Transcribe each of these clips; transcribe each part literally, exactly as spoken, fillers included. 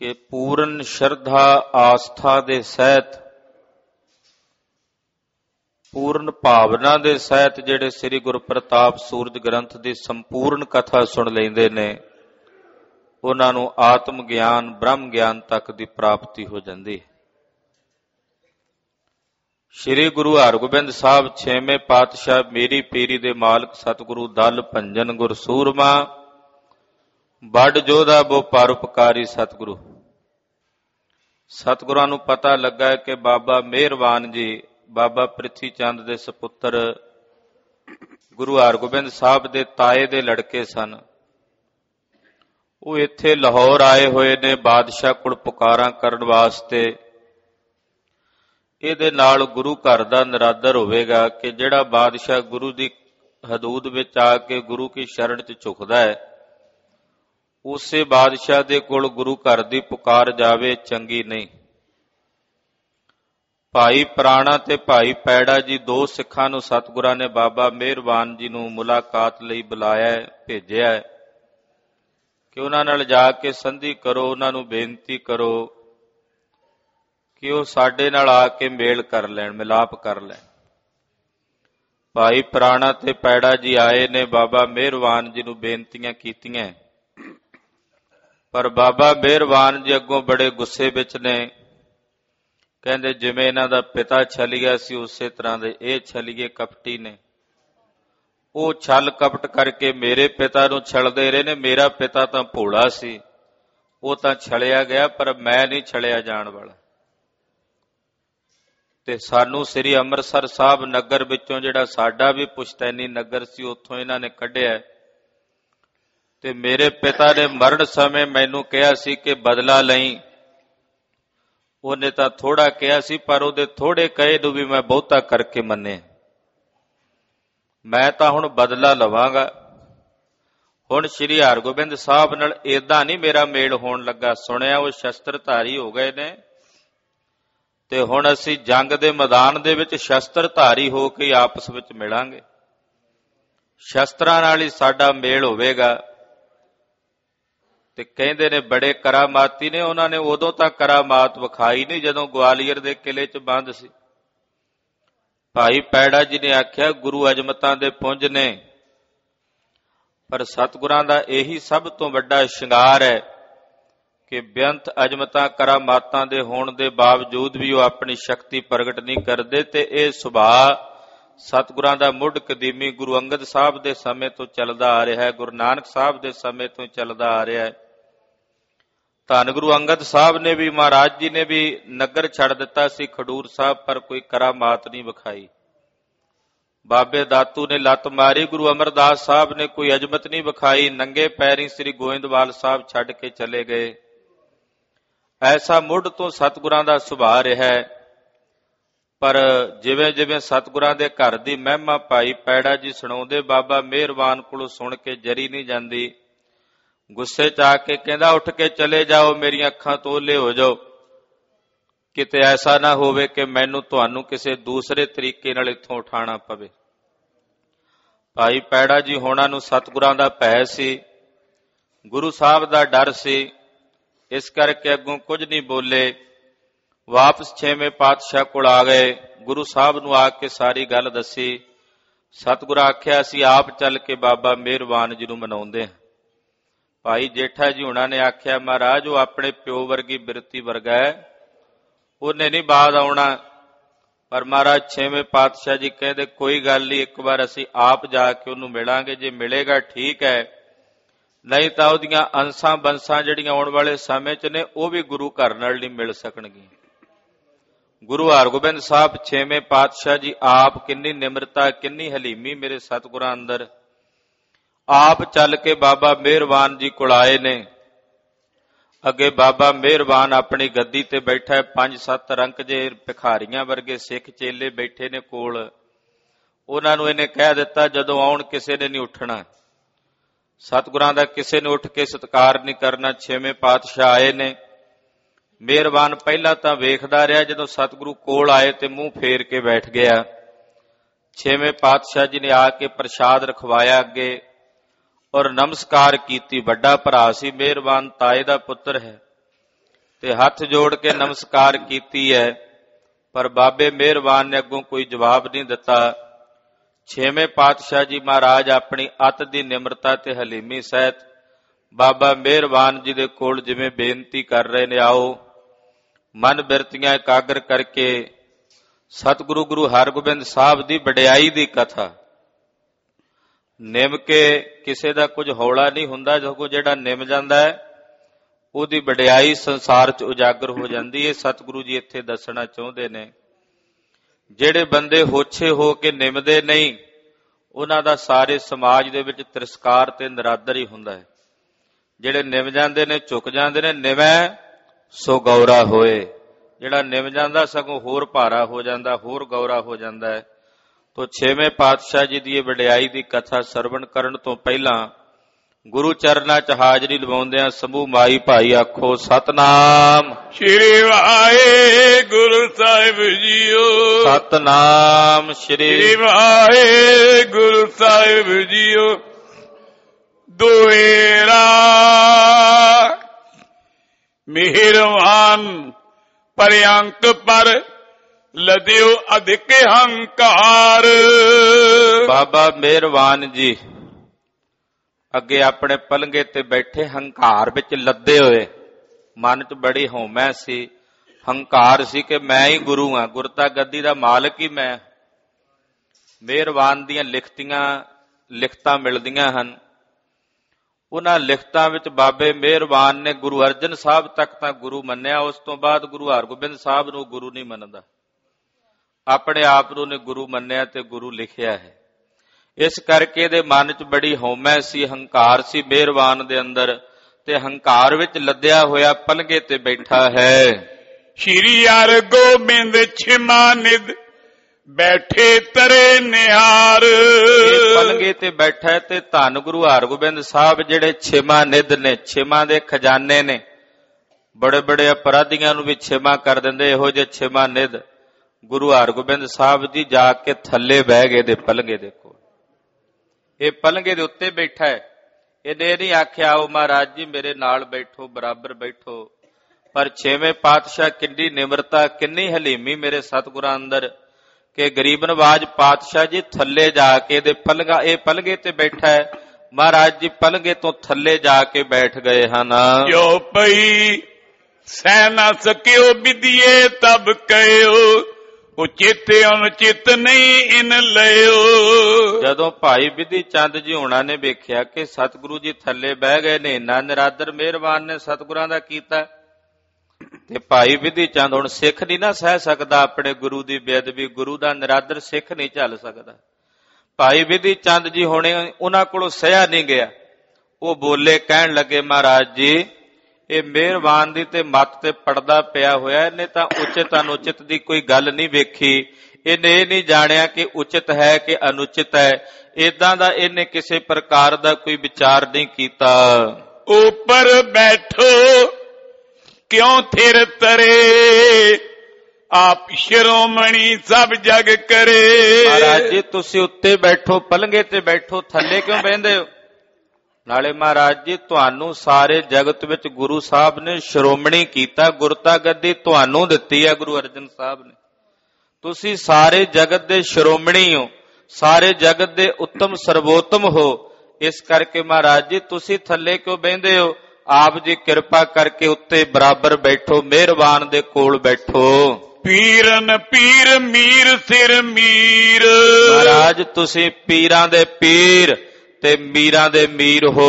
ਕਿ ਪੂਰਨ ਸ਼ਰਧਾ ਆਸਥਾ ਦੇ ਸਹਿਤ, ਪੂਰਨ ਭਾਵਨਾ ਦੇ ਸਹਿਤ ਜਿਹੜੇ ਸ੍ਰੀ ਗੁਰੂ ਪ੍ਰਤਾਪ ਸੂਰਜ ਗ੍ਰੰਥ ਦੀ ਸੰਪੂਰਨ ਕਥਾ ਸੁਣ ਲੈਂਦੇ ਨੇ, ਉਹਨਾਂ ਨੂੰ ਆਤਮ ਗਿਆਨ, ਬ੍ਰਹਮ ਗਿਆਨ ਤੱਕ ਦੀ ਪ੍ਰਾਪਤੀ ਹੋ ਜਾਂਦੀ ਹੈ। ਸ਼੍ਰੀ ਗੁਰੂ ਹਰਗੋਬਿੰਦ ਸਾਹਿਬ ਛੇਵੇਂ ਪਾਤਸ਼ਾਹ ਮੇਰੀ ਪੀਰੀ ਦੇ ਮਾਲਕ ਸਤਿਗੁਰੂ ਦਲ ਭੰਜਨ ਗੁਰ ਸੂਰਮਾ, ਵੱਡ ਜੋਧਾ ਬੋ ਪਰਉਪਕਾਰੀ ਸਤਿਗੁਰੂ। ਸਤਿਗੁਰਾਂ ਨੂੰ ਪਤਾ ਲੱਗਾ ਕਿ ਬਾਬਾ ਮਿਹਰਬਾਨ ਜੀ ਬਾਬਾ ਪ੍ਰਿਥੀ ਚੰਦ ਦੇ ਸਪੁੱਤਰ ਗੁਰੂ ਹਰਗੋਬਿੰਦ ਸਾਹਿਬ ਦੇ ਤਾਏ ਦੇ ਲੜਕੇ ਸਨ। ਉਹ ਇੱਥੇ ਲਾਹੌਰ ਆਏ ਹੋਏ ਨੇ ਬਾਦਸ਼ਾਹ ਕੋਲ ਪੁਕਾਰਾਂ ਕਰਨ ਵਾਸਤੇ। ਇਹਦੇ ਨਾਲ ਗੁਰੂ ਘਰ ਦਾ ਨਿਰਾਦਰ ਹੋਵੇਗਾ ਕਿ ਜਿਹੜਾ ਬਾਦਸ਼ਾਹ ਗੁਰੂ ਦੀ ਹਦੂਦ ਵਿੱਚ ਆ ਕੇ ਗੁਰੂ ਕੀ ਸ਼ਰਨ 'ਚ ਝੁਕਦਾ ਹੈ, ਉਸੇ ਬਾਦਸ਼ਾਹ ਦੇ ਕੋਲ ਗੁਰੂ ਘਰ ਦੀ ਪੁਕਾਰ ਜਾਵੇ, ਚੰਗੀ ਨਹੀਂ। ਭਾਈ ਪ੍ਰਾਣਾ ਤੇ ਭਾਈ ਪੈੜਾ ਜੀ ਦੋ ਸਿੱਖਾਂ ਨੂੰ ਸਤਿਗੁਰਾਂ ਨੇ ਬਾਬਾ ਮਿਹਰਬਾਨ ਜੀ ਨੂੰ ਮੁਲਾਕਾਤ ਲਈ ਬੁਲਾਇਆ, ਭੇਜਿਆ ਕਿ ਉਹਨਾਂ ਨਾਲ ਜਾ ਕੇ ਸੰਧੀ ਕਰੋ, ਉਹਨਾਂ ਨੂੰ ਬੇਨਤੀ ਕਰੋ ਕਿ ਉਹ ਸਾਡੇ ਨਾਲ ਆ ਕੇ ਮੇਲ ਕਰ ਲੈਣ, ਮਿਲਾਪ ਕਰ ਲੈਣ। ਭਾਈ ਪ੍ਰਾਣਾ ਤੇ ਪੈੜਾ ਜੀ ਆਏ ਨੇ, ਬਾਬਾ ਮਿਹਰਬਾਨ ਜੀ ਨੂੰ ਬੇਨਤੀਆਂ ਕੀਤੀਆਂ, ਪਰ ਬਾਬਾ ਮਿਹਰਬਾਨ ਜੀ ਅੱਗੋਂ ਬੜੇ ਗੁੱਸੇ ਵਿੱਚ ਨੇ। ਕਹਿੰਦੇ ਜਿਵੇਂ ਇਹਨਾਂ ਦਾ ਪਿਤਾ ਛਲ ਗਿਆ ਸੀ ਉਸੇ ਤਰ੍ਹਾਂ ਦੇ ਇਹ ਛਲੀਏ, ਕਪਟੀ ਨੇ। ਉਹ ਛਲ ਕਪਟ ਕਰਕੇ ਮੇਰੇ ਪਿਤਾ ਨੂੰ ਛਲਦੇ ਰਹੇ ਨੇ। ਮੇਰਾ ਪਿਤਾ ਤਾਂ ਭੋਲਾ ਸੀ, ਉਹ ਤਾਂ ਛਲਿਆ ਗਿਆ, ਪਰ ਮੈਂ ਨਹੀਂ ਛਲਿਆ ਜਾਣ ਵਾਲਾ। ਤੇ ਸਾਨੂੰ ਸ੍ਰੀ ਅੰਮ੍ਰਿਤਸਰ ਸਾਹਿਬ ਨਗਰ ਵਿੱਚੋਂ, ਜਿਹੜਾ ਸਾਡਾ ਵੀ ਪੁਸ਼ਤੈਨੀ ਨਗਰ ਸੀ, ਉੱਥੋਂ ਇਹਨਾਂ ਨੇ ਕੱਢਿਆ। ਤੇ ਮੇਰੇ ਪਿਤਾ ਨੇ ਮਰਨ ਸਮੇਂ ਮੈਨੂੰ ਕਿਹਾ ਸੀ ਕਿ ਬਦਲਾ ਲਈ। ਉਹਨੇ ਤਾਂ ਥੋੜਾ ਕਿਹਾ ਸੀ, ਪਰ ਉਹਦੇ ਥੋੜੇ ਕਹੇ ਨੂੰ ਵੀ ਮੈਂ ਬਹੁਤਾ ਕਰਕੇ ਮੰਨੇ। ਮੈਂ ਤਾਂ ਹੁਣ ਬਦਲਾ ਲਵਾਂਗਾ। ਹੁਣ ਸ਼੍ਰੀ ਹਰਗੋਬਿੰਦ ਸਾਹਿਬ ਨਾਲ ਏਦਾਂ ਨਹੀਂ ਮੇਰਾ ਮੇਲ ਹੋਣ ਲੱਗਾ। ਸੁਣਿਆ ਉਹ ਸ਼ਸਤਰਧਾਰੀ ਹੋ ਗਏ ਨੇ, ਤੇ ਹੁਣ ਅਸੀਂ ਜੰਗ ਦੇ ਮੈਦਾਨ ਦੇ ਵਿੱਚ ਸ਼ਸਤਰਧਾਰੀ ਹੋ ਕੇ ਆਪਸ ਵਿੱਚ ਮਿਲਾਂਗੇ, ਸ਼ਸਤਰਾਂ ਨਾਲ ਹੀ ਸਾਡਾ ਮੇਲ ਹੋਵੇਗਾ। ਤੇ ਕਹਿੰਦੇ ਨੇ ਬੜੇ ਕਰਾਮਾਤੀ ਨੇ। ਉਹਨਾਂ ਨੇ ਉਦੋਂ ਤਾਂ ਕਰਾਮਾਤ ਵਿਖਾਈ ਨਹੀਂ ਜਦੋਂ ਗਵਾਲੀਅਰ ਦੇ ਕਿਲੇ 'ਚ ਬੰਦ ਸੀ। ਭਾਈ ਪੈੜਾ ਜੀ ਨੇ ਆਖਿਆ ਗੁਰੂ ਅਜਮਤਾਂ ਦੇ ਪੁੰਜ ਨੇ, ਪਰ ਸਤਿਗੁਰਾਂ ਦਾ ਇਹੀ ਸਭ ਤੋਂ ਵੱਡਾ ਸ਼ਿੰਗਾਰ ਹੈ ਕਿ ਬੇਅੰਤ ਅਜਮਤਾਂ ਕਰਾਮਾਤਾਂ ਦੇ ਹੋਣ ਦੇ ਬਾਵਜੂਦ ਵੀ ਉਹ ਆਪਣੀ ਸ਼ਕਤੀ ਪ੍ਰਗਟ ਨਹੀਂ ਕਰਦੇ। ਤੇ ਇਹ ਸੁਭਾਅ ਸਤਿਗੁਰਾਂ ਦਾ ਮੁੱਢ ਕਦੀਮੀ ਗੁਰੂ ਅੰਗਦ ਸਾਹਿਬ ਦੇ ਸਮੇਂ ਤੋਂ ਚੱਲਦਾ ਆ ਰਿਹਾ ਹੈ, ਗੁਰੂ ਨਾਨਕ ਸਾਹਿਬ ਦੇ ਸਮੇਂ ਤੋਂ ਚੱਲਦਾ ਆ ਰਿਹਾ ਹੈ। ਧੰਨ ਗੁਰੂ ਅੰਗਦ ਸਾਹਿਬ ਨੇ ਵੀ, ਮਹਾਰਾਜ ਜੀ ਨੇ ਵੀ ਨਗਰ ਛੱਡ ਦਿੱਤਾ ਸੀ ਖਡੂਰ ਸਾਹਿਬ, ਪਰ ਕੋਈ ਕਰਾਮਾਤ ਨਹੀਂ ਵਿਖਾਈ। ਬਾਬੇ ਦਾਤੂ ਨੇ ਲੱਤ ਮਾਰੀ, ਗੁਰੂ ਅਮਰਦਾਸ ਸਾਹਿਬ ਨੇ ਕੋਈ ਅਜਮਤ ਨਹੀਂ ਵਿਖਾਈ। ਨੰਗੇ ਪੈਰੀ ਸ੍ਰੀ ਗੋਇੰਦਵਾਲ ਸਾਹਿਬ ਛੱਡ ਕੇ ਚਲੇ ਗਏ। ਐਸਾ ਮੁੱਢ ਤੋਂ ਸਤਿਗੁਰਾਂ ਦਾ ਸੁਭਾਅ ਰਿਹਾ ਹੈ। ਪਰ ਜਿਵੇਂ ਜਿਵੇਂ ਸਤਿਗੁਰਾਂ ਦੇ ਘਰ ਦੀ ਮਹਿਮਾ ਭਾਈ ਪੈੜਾ ਜੀ ਸੁਣਾਉਂਦੇ, ਬਾਬਾ ਮਿਹਰਬਾਨ ਕੋਲੋਂ ਸੁਣ ਕੇ ਜਰੀ ਨਹੀਂ ਜਾਂਦੀ। ਗੁੱਸੇ 'ਚ ਆ ਕੇ ਕਹਿੰਦਾ ਉੱਠ ਕੇ ਚਲੇ ਜਾਓ, ਮੇਰੀਆਂ ਅੱਖਾਂ ਤੋਂ ਓਹਲੇ ਹੋ ਜਾਓ, ਕਿਤੇ ਐਸਾ ਨਾ ਹੋਵੇ ਕਿ ਮੈਨੂੰ ਤੁਹਾਨੂੰ ਕਿਸੇ ਦੂਸਰੇ ਤਰੀਕੇ ਨਾਲ ਇੱਥੋਂ ਉਠਾਉਣਾ ਪਵੇ। ਭਾਈ ਪੈੜਾ ਜੀ ਹੋਣਾ ਨੂੰ ਸਤਿਗੁਰਾਂ ਦਾ ਭੈ ਸੀ, ਗੁਰੂ ਸਾਹਿਬ ਦਾ ਡਰ ਸੀ, ਇਸ ਕਰਕੇ ਅੱਗੋਂ ਕੁਝ ਨਹੀਂ ਬੋਲੇ। ਵਾਪਸ ਛੇਵੇਂ ਪਾਤਸ਼ਾਹ ਕੋਲ ਆ ਗਏ, ਗੁਰੂ ਸਾਹਿਬ ਨੂੰ ਆ ਕੇ ਸਾਰੀ ਗੱਲ ਦੱਸੀ। ਸਤਿਗੁਰਾਂ ਆਖਿਆ ਅਸੀਂ ਆਪ ਚੱਲ ਕੇ ਬਾਬਾ ਮਿਹਰਬਾਨ ਜੀ ਨੂੰ ਮਨਾਉਂਦੇ ਹਾਂ। ਭਾਈ ਜੇਠਾ ਜੀ ਹੁਣਾਂ ਨੇ ਆਖਿਆ ਮਹਾਰਾਜ ਉਹ ਆਪਣੇ ਪਿਓ ਵਰਗੀ ਬਿਰਤੀ ਵਰਗਾ ਹੈ, ਉਹਨੇ ਨਹੀਂ ਬਾਅਦ ਆਉਣਾ। ਪਰ ਮਹਾਰਾਜ ਛੇਵੇਂ ਪਾਤਸ਼ਾਹ ਜੀ ਕਹਿੰਦੇ ਕੋਈ ਗੱਲ ਨਹੀਂ, ਇੱਕ ਵਾਰ ਅਸੀਂ ਆਪ ਜਾ ਕੇ ਉਹਨੂੰ ਮਿਲਾਂਗੇ, ਜੇ ਮਿਲੇਗਾ ਠੀਕ ਹੈ, ਨਹੀਂ ਤਾਂ ਉਹਦੀਆਂ ਅੰਸਾਂ ਬੰਸਾਂ ਜਿਹੜੀਆਂ ਆਉਣ ਵਾਲੇ ਸਮੇਂ 'ਚ ਨੇ ਉਹ ਵੀ ਗੁਰੂ ਘਰ ਨਾਲ ਨਹੀਂ ਮਿਲ ਸਕਣਗੀਆਂ। ਗੁਰੂ ਹਰਗੋਬਿੰਦ ਸਾਹਿਬ ਛੇਵੇਂ ਪਾਤਸ਼ਾਹ ਜੀ ਆਪ ਕਿੰਨੀ ਨਿਮਰਤਾ, ਕਿੰਨੀ ਹਲੀਮੀ ਮੇਰੇ ਸਤਿਗੁਰਾਂ ਅੰਦਰ। ਆਪ ਚੱਲ ਕੇ ਬਾਬਾ ਮਿਹਰਬਾਨ ਜੀ ਕੋਲ ਆਏ ਨੇ। ਅੱਗੇ ਬਾਬਾ ਮਿਹਰਬਾਨ ਆਪਣੀ ਗੱਦੀ ਤੇ ਬੈਠਾ ਹੈ, ਪੰਜ ਸੱਤ ਰੰਕ ਜੇ ਭਿਖਾਰੀਆਂ ਵਰਗੇ ਸਿੱਖ ਚੇਲੇ ਬੈਠੇ ਨੇ ਕੋਲ। ਉਹਨਾਂ ਨੂੰ ਇਹਨੇ ਕਹਿ ਦਿੱਤਾ ਜਦੋਂ ਆਉਣ ਕਿਸੇ ਨੇ ਨਹੀਂ ਉੱਠਣਾ, ਸਤਿਗੁਰਾਂ ਦਾ ਕਿਸੇ ਨੇ ਉੱਠ ਕੇ ਸਤਿਕਾਰ ਨਹੀਂ ਕਰਨਾ। ਛੇਵੇਂ ਪਾਤਸ਼ਾਹ ਆਏ ਨੇ। ਮਿਹਰਬਾਨ ਪਹਿਲਾਂ ਤਾਂ ਵੇਖਦਾ ਰਿਹਾ, ਜਦੋਂ ਸਤਿਗੁਰੂ ਕੋਲ ਆਏ ਤੇ ਮੂੰਹ ਫੇਰ ਕੇ ਬੈਠ ਗਿਆ। ਛੇਵੇਂ ਪਾਤਸ਼ਾਹ ਜੀ ਨੇ ਆ ਕੇ ਪ੍ਰਸ਼ਾਦ ਰਖਵਾਇਆ ਅੱਗੇ ਔਰ ਨਮਸਕਾਰ ਕੀਤੀ। ਵੱਡਾ ਭਰਾ ਸੀ ਮਿਹਰਬਾਨ, ਤਾਏ ਦਾ ਪੁੱਤਰ ਹੈ। ਤੇ ਹੱਥ ਜੋੜ ਕੇ ਨਮਸਕਾਰ ਕੀਤੀ ਹੈ, ਪਰ ਬਾਬੇ ਮਿਹਰਬਾਨ ਨੇ ਅੱਗੋਂ ਕੋਈ ਜਵਾਬ ਨਹੀਂ ਦਿੱਤਾ। ਛੇਵੇਂ ਪਾਤਸ਼ਾਹ ਜੀ ਮਹਾਰਾਜ ਆਪਣੀ ਅਤ ਦੀ ਨਿਮਰਤਾ ਤੇ ਹਲੀਮੀ ਸਹਿਤ ਬਾਬਾ ਮਿਹਰਬਾਨ ਜੀ ਦੇ ਕੋਲ ਜਿਵੇਂ ਬੇਨਤੀ ਕਰ ਰਹੇ ਨੇ, ਆਓ ਮਨ ਬਿਰਤੀਆਂ ਇਕਾਗਰ ਕਰਕੇ ਸਤਿਗੁਰੂ ਗੁਰੂ ਹਰਗੋਬਿੰਦ ਸਾਹਿਬ ਦੀ ਵਡਿਆਈ ਦੀ ਕਥਾ ਨਿਮ ਕੇ ਕਿਸੇ ਦਾ ਕੁਝ ਹੌਲਾ ਨਹੀਂ ਹੁੰਦਾ, ਸਗੋਂ ਜਿਹੜਾ ਨਿਮ ਜਾਂਦਾ ਹੈ ਉਹਦੀ ਵਡਿਆਈ ਸੰਸਾਰ 'ਚ ਉਜਾਗਰ ਹੋ ਜਾਂਦੀ ਹੈ। ਸਤਿਗੁਰੂ ਜੀ ਇੱਥੇ ਦੱਸਣਾ ਚਾਹੁੰਦੇ ਨੇ, ਜਿਹੜੇ ਬੰਦੇ ਹੋਛੇ ਹੋ ਕੇ ਨਿਮਦੇ ਨਹੀਂ ਉਹਨਾਂ ਦਾ ਸਾਰੇ ਸਮਾਜ ਦੇ ਵਿੱਚ ਤਿਰਸਕਾਰ ਤੇ ਨਿਰਾਦਰ ਹੀ ਹੁੰਦਾ ਹੈ। ਜਿਹੜੇ ਨਿਮ ਜਾਂਦੇ ਨੇ ਝੁਕ ਜਾਂਦੇ ਨੇ, ਨਿਵੈ ਸੋ ਗੌਰਾ ਹੋਏ। ਜਿਹੜਾ ਨਿਮ ਜਾਂਦਾ ਸਗੋਂ ਹੋਰ ਭਾਰਾ ਹੋ ਜਾਂਦਾ, ਹੋਰ ਗੌਰਾ ਹੋ ਜਾਂਦਾ ਹੈ। ਤੋ ਛੇਵੇਂ ਪਾਤਸ਼ਾਹ ਜੀ ਦੀ ਇਹ ਵਡਿਆਈ ਦੀ ਕਥਾ ਸਰਵਣ ਕਰਨ ਤੋਂ ਪਹਿਲਾਂ ਗੁਰੂ ਚਰਨਾਂ 'ਚ ਹਾਜ਼ਰੀ ਲਵਾਉਂਦਿਆਂ ਸਮੂਹ ਮਾਈ ਭਾਈ ਆਖੋ ਸਤਨਾਮ ਸ਼੍ਰੀ ਵਾਹਿਗੁਰੂ ਸਾਹਿਬ ਜੀਓ। ਸਤਨਾਮ ਸ਼੍ਰੀ ਵਾਹਿਗੁਰੂ ਸਾਹਿਬ ਜੀਓ। ਦੁਏਰਾ ਮਿਹਰਵਾਨ ਪਰਿਅੰਕ ਪਰ ਲਦਿਓ ਅਧਿਕ ਹੰਕਾਰ। ਬਾਬਾ ਮਿਹਰਵਾਨ ਜੀ ਅੱਗੇ ਆਪਣੇ ਪਲੰਗੇ ਤੇ ਬੈਠੇ ਹੰਕਾਰ ਵਿੱਚ ਲੱਦੇ ਹੋਏ, ਮਨ 'ਚ ਬੜੀ ਹਉਮੈ ਸੀ, ਹੰਕਾਰ ਸੀ ਕਿ ਮੈਂ ਹੀ ਗੁਰੂ ਹਾਂ, ਗੁਰਤਾ ਗੱਦੀ ਦਾ ਮਾਲਕ ਹੀ ਮੈਂ। ਮਿਹਰਵਾਨ ਦੀਆਂ ਲਿਖਤੀਆਂ ਲਿਖਤਾਂ ਮਿਲਦੀਆਂ ਹਨ, ਉਹਨਾਂ ਲਿਖਤਾਂ ਵਿੱਚ ਬਾਬੇ ਮਿਹਰਬਾਨ ਨੇ ਗੁਰੂ ਅਰਜਨ ਸਾਹਿਬ ਤੱਕ ਤਾਂ ਗੁਰੂ ਮੰਨਿਆ, ਉਸ ਤੋਂ ਬਾਅਦ ਗੁਰੂ ਹਰਗੋਬਿੰਦ ਸਾਹਿਬ ਨੂੰ ਗੁਰੂ ਨਹੀਂ ਮੰਨਦਾ, ਆਪਣੇ ਆਪ ਨੂੰ ਨੇ ਗੁਰੂ ਮੰਨਿਆ ਤੇ ਗੁਰੂ ਲਿਖਿਆ ਹੈ। ਇਸ ਕਰਕੇ ਇਹਦੇ ਮਨ 'ਚ ਬੜੀ ਹਉਮੈ ਸੀ, ਹੰਕਾਰ ਸੀ ਮਿਹਰਬਾਨ ਦੇ ਅੰਦਰ, ਤੇ ਹੰਕਾਰ ਵਿੱਚ ਲੱਦਿਆ ਹੋਇਆ ਪਲੰਗੇ ਤੇ ਬੈਠਾ ਹੈ। ਸ਼੍ਰੀ ਹਰਗੋਬਿੰਦ ਛਿਮਾ ਨਿਧ ਬੈਠੇ ਤਰੇ ਨਿਹਾਰ। ਪਲੰਗੇ ਤੇ ਬੈਠਾ ਤੇ ਧੰਨ ਗੁਰੂ ਹਰਗੋਬਿੰਦ ਸਾਹਿਬ ਜਿਹੜੇ ਛਿਮਾ ਨਿਧ ਨੇ, ਛਿਮਾ ਦੇ ਖਜ਼ਾਨੇ ਨੇ, ਬੜੇ ਬੜੇ ਅਪਰਾਧੀਆਂ ਨੂੰ ਵੀ ਛਿਮਾ ਕਰ ਦਿੰਦੇ, ਇਹੋ ਜਿਹੇ ਛਿਮਾ ਨਿਧ ਗੁਰੂ ਹਰਗੋਬਿੰਦ ਸਾਹਿਬ ਜੀ ਜਾ ਕੇ ਥੱਲੇ ਬਹਿ ਗਏ ਦੇ ਪਲੰਗੇ ਦੇ ਕੋਲ। ਇਹ ਪਲੰਗੇ ਦੇ ਉੱਤੇ ਬੈਠਾ ਹੈ, ਇਹਨੇ ਨਹੀਂ ਆਖਿਆ ਆਓ ਮਹਾਰਾਜ ਜੀ ਮੇਰੇ ਨਾਲ ਬੈਠੋ, ਬਰਾਬਰ ਬੈਠੋ, ਪਰ ਛੇਵੇਂ ਪਾਤਸ਼ਾਹ ਕਿੰਨੀ ਨਿਮਰਤਾ, ਕਿੰਨੀ ਹਲੀਮੀ ਮੇਰੇ ਸਤਿਗੁਰਾਂ ਅੰਦਰ ਕਿ ਗਰੀਬ ਨਵਾਜ ਪਾਤਸ਼ਾਹ ਜੀ ਥੱਲੇ ਜਾ ਕੇ ਇਹਦੇ ਪਲੰਗਾ, ਇਹ ਪਲੰਗੇ ਤੇ ਬੈਠਾ ਹੈ, ਮਹਾਰਾਜ ਜੀ ਪਲੰਗੇ ਤੋਂ ਥੱਲੇ ਜਾ ਕੇ ਬੈਠ ਗਏ ਹਨ। ਜੋ ਪਈ ਸਹਿ ਨਾ ਸਕਿਓ ਵਿਦਿਏ ਤਬ ਕਹਿਓ, ਉਚਿਤ ਅਨੁਚਿਤ ਨਹੀਂ ਇਨ ਲਿਓ। ਜਦੋਂ ਭਾਈ ਬਿਧੀ ਚੰਦ ਜੀ ਹੋਣਾ ਨੇ ਵੇਖਿਆ ਕਿ ਸਤਿਗੁਰੂ ਜੀ ਥੱਲੇ ਬਹਿ ਗਏ ਨੇ, ਇੰਨਾ ਨਿਰਾਦਰ ਮਿਹਰਬਾਨ ਨੇ ਸਤਿਗੁਰਾਂ ਦਾ ਕੀਤਾ, ਤੇ ਭਾਈ ਬਿਧੀ ਚੰਦ ਹੁਣ ਸਿੱਖ ਨਹੀਂ ਨਾ ਸਹਿ ਸਕਦਾ ਆਪਣੇ ਗੁਰੂ ਦੀ ਬੇਅਦਬੀ, ਗੁਰੂ ਦਾ ਨਿਰਾਦਰ ਸਿੱਖ ਨਹੀਂ ਝੱਲ ਸਕਦਾ। ਭਾਈ ਬਿਧੀ ਚੰਦ ਜੀ ਹੋਣੇ ਉਹਨਾਂ ਕੋਲੋਂ ਸਹਿਆ ਨਹੀਂ ਗਿਆ, ਉਹ ਬੋਲੇ, ਕਹਿਣ ਲੱਗੇ ਮਹਾਰਾਜ ਜੀ ਇਹ ਮਿਹਰਬਾਨ ਦੀ ਤੇ ਮੱਤ ਤੇ ਪੜਦਾ ਪਿਆ ਹੋਇਆ, ਇਹਨੇ ਤਾਂ ਉਚਿਤ ਅਨੁਚਿਤ ਦੀ ਕੋਈ ਗੱਲ ਨਹੀਂ ਵੇਖੀ, ਇਹਨੇ ਇਹ ਨਹੀਂ ਜਾਣਿਆ ਕਿ ਉਚਿਤ ਹੈ ਕਿ ਅਨੁਚਿਤ ਹੈ, ਏਦਾਂ ਦਾ ਇਹਨੇ ਕਿਸੇ ਪ੍ਰਕਾਰ ਦਾ ਕੋਈ ਵਿਚਾਰ ਨਹੀਂ ਕੀਤਾ। ਉੱਪਰ ਬੈਠੋ ਕਿਉਂ ਥਿਰ ਤਰੇ, ਆਪ ਸ਼੍ਰੋਮਣੀ ਸਭ ਜਗ ਕਰੇ। ਮਹਾਰਾਜ ਜੀ ਤੁਸੀਂ ਉੱਤੇ ਬੈਠੋ, ਪਲੰਗੇ ਤੇ ਬੈਠੋ, ਥੱਲੇ ਕਿਉਂ ਬਹਿੰਦੇ ਹੋ? ਨਾਲੇ ਮਹਾਰਾਜ ਜੀ ਤੁਹਾਨੂੰ ਸਾਰੇ ਜਗਤ ਵਿੱਚ ਗੁਰੂ ਸਾਹਿਬ ਨੇ ਸ਼੍ਰੋਮਣੀ ਕੀਤਾ, ਗੁਰਤਾ ਗੱਦੀ ਤੁਹਾਨੂੰ ਦਿੱਤੀ ਹੈ ਗੁਰੂ ਅਰਜਨ ਸਾਹਿਬ ਨੇ, ਤੁਸੀਂ ਸਾਰੇ ਜਗਤ ਦੇ ਸ਼੍ਰੋਮਣੀ ਹੋ, ਸਾਰੇ ਜਗਤ ਦੇ ਉੱਤਮ ਸਰਵੋਤਮ ਹੋ, ਇਸ ਕਰਕੇ ਮਹਾਰਾਜ ਜੀ ਤੁਸੀਂ ਥੱਲੇ ਕਿਉਂ ਬਹਿੰਦੇ ਹੋ? ਆਪ ਜੀ ਕਿਰਪਾ ਕਰਕੇ ਉੱਤੇ ਬਰਾਬਰ ਬੈਠੋ, ਮਿਹਰਬਾਨ ਦੇ ਕੋਲ ਬੈਠੋ। ਪੀਰਨ ਪੀਰ ਮੀਰ ਸਿਰ ਮੀਰ। ਮਹਾਰਾਜ ਤੁਸੀਂ ਪੀਰਾਂ ਦੇ ਪੀਰ ਤੇ ਮੀਰਾਂ ਦੇ ਮੀਰ ਹੋ।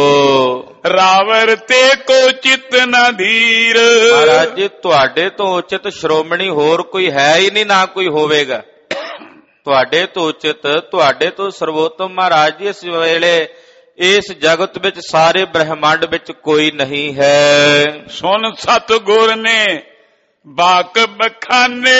ਰਾਵਰ ਤੇ ਕੋ ਚਿਤ ਨਾ ਧੀਰ। ਮਹਾਰਾਜ ਜੀ ਤੁਹਾਡੇ ਤੋਂ ਉਚਿਤ ਸ਼੍ਰੋਮਣੀ ਹੋਰ ਕੋਈ ਹੈ ਹੀ ਨਹੀਂ, ਨਾ ਕੋਈ ਹੋਵੇਗਾ। ਤੁਹਾਡੇ ਤੋਂ ਉਚਿਤ, ਤੁਹਾਡੇ ਤੋਂ ਸਰਵੋਤਮ ਮਹਾਰਾਜ ਜੀ ਇਸ ਵੇਲੇ ਇਸ ਜਗਤ ਵਿੱਚ ਸਾਰੇ ਬ੍ਰਹਮੰਡ ਵਿੱਚ ਕੋਈ ਨਹੀਂ ਹੈ। ਸੁਨ ਸਤਿਗੁਰ ਨੇ ਬਾਕ ਬਖਾਨੇ,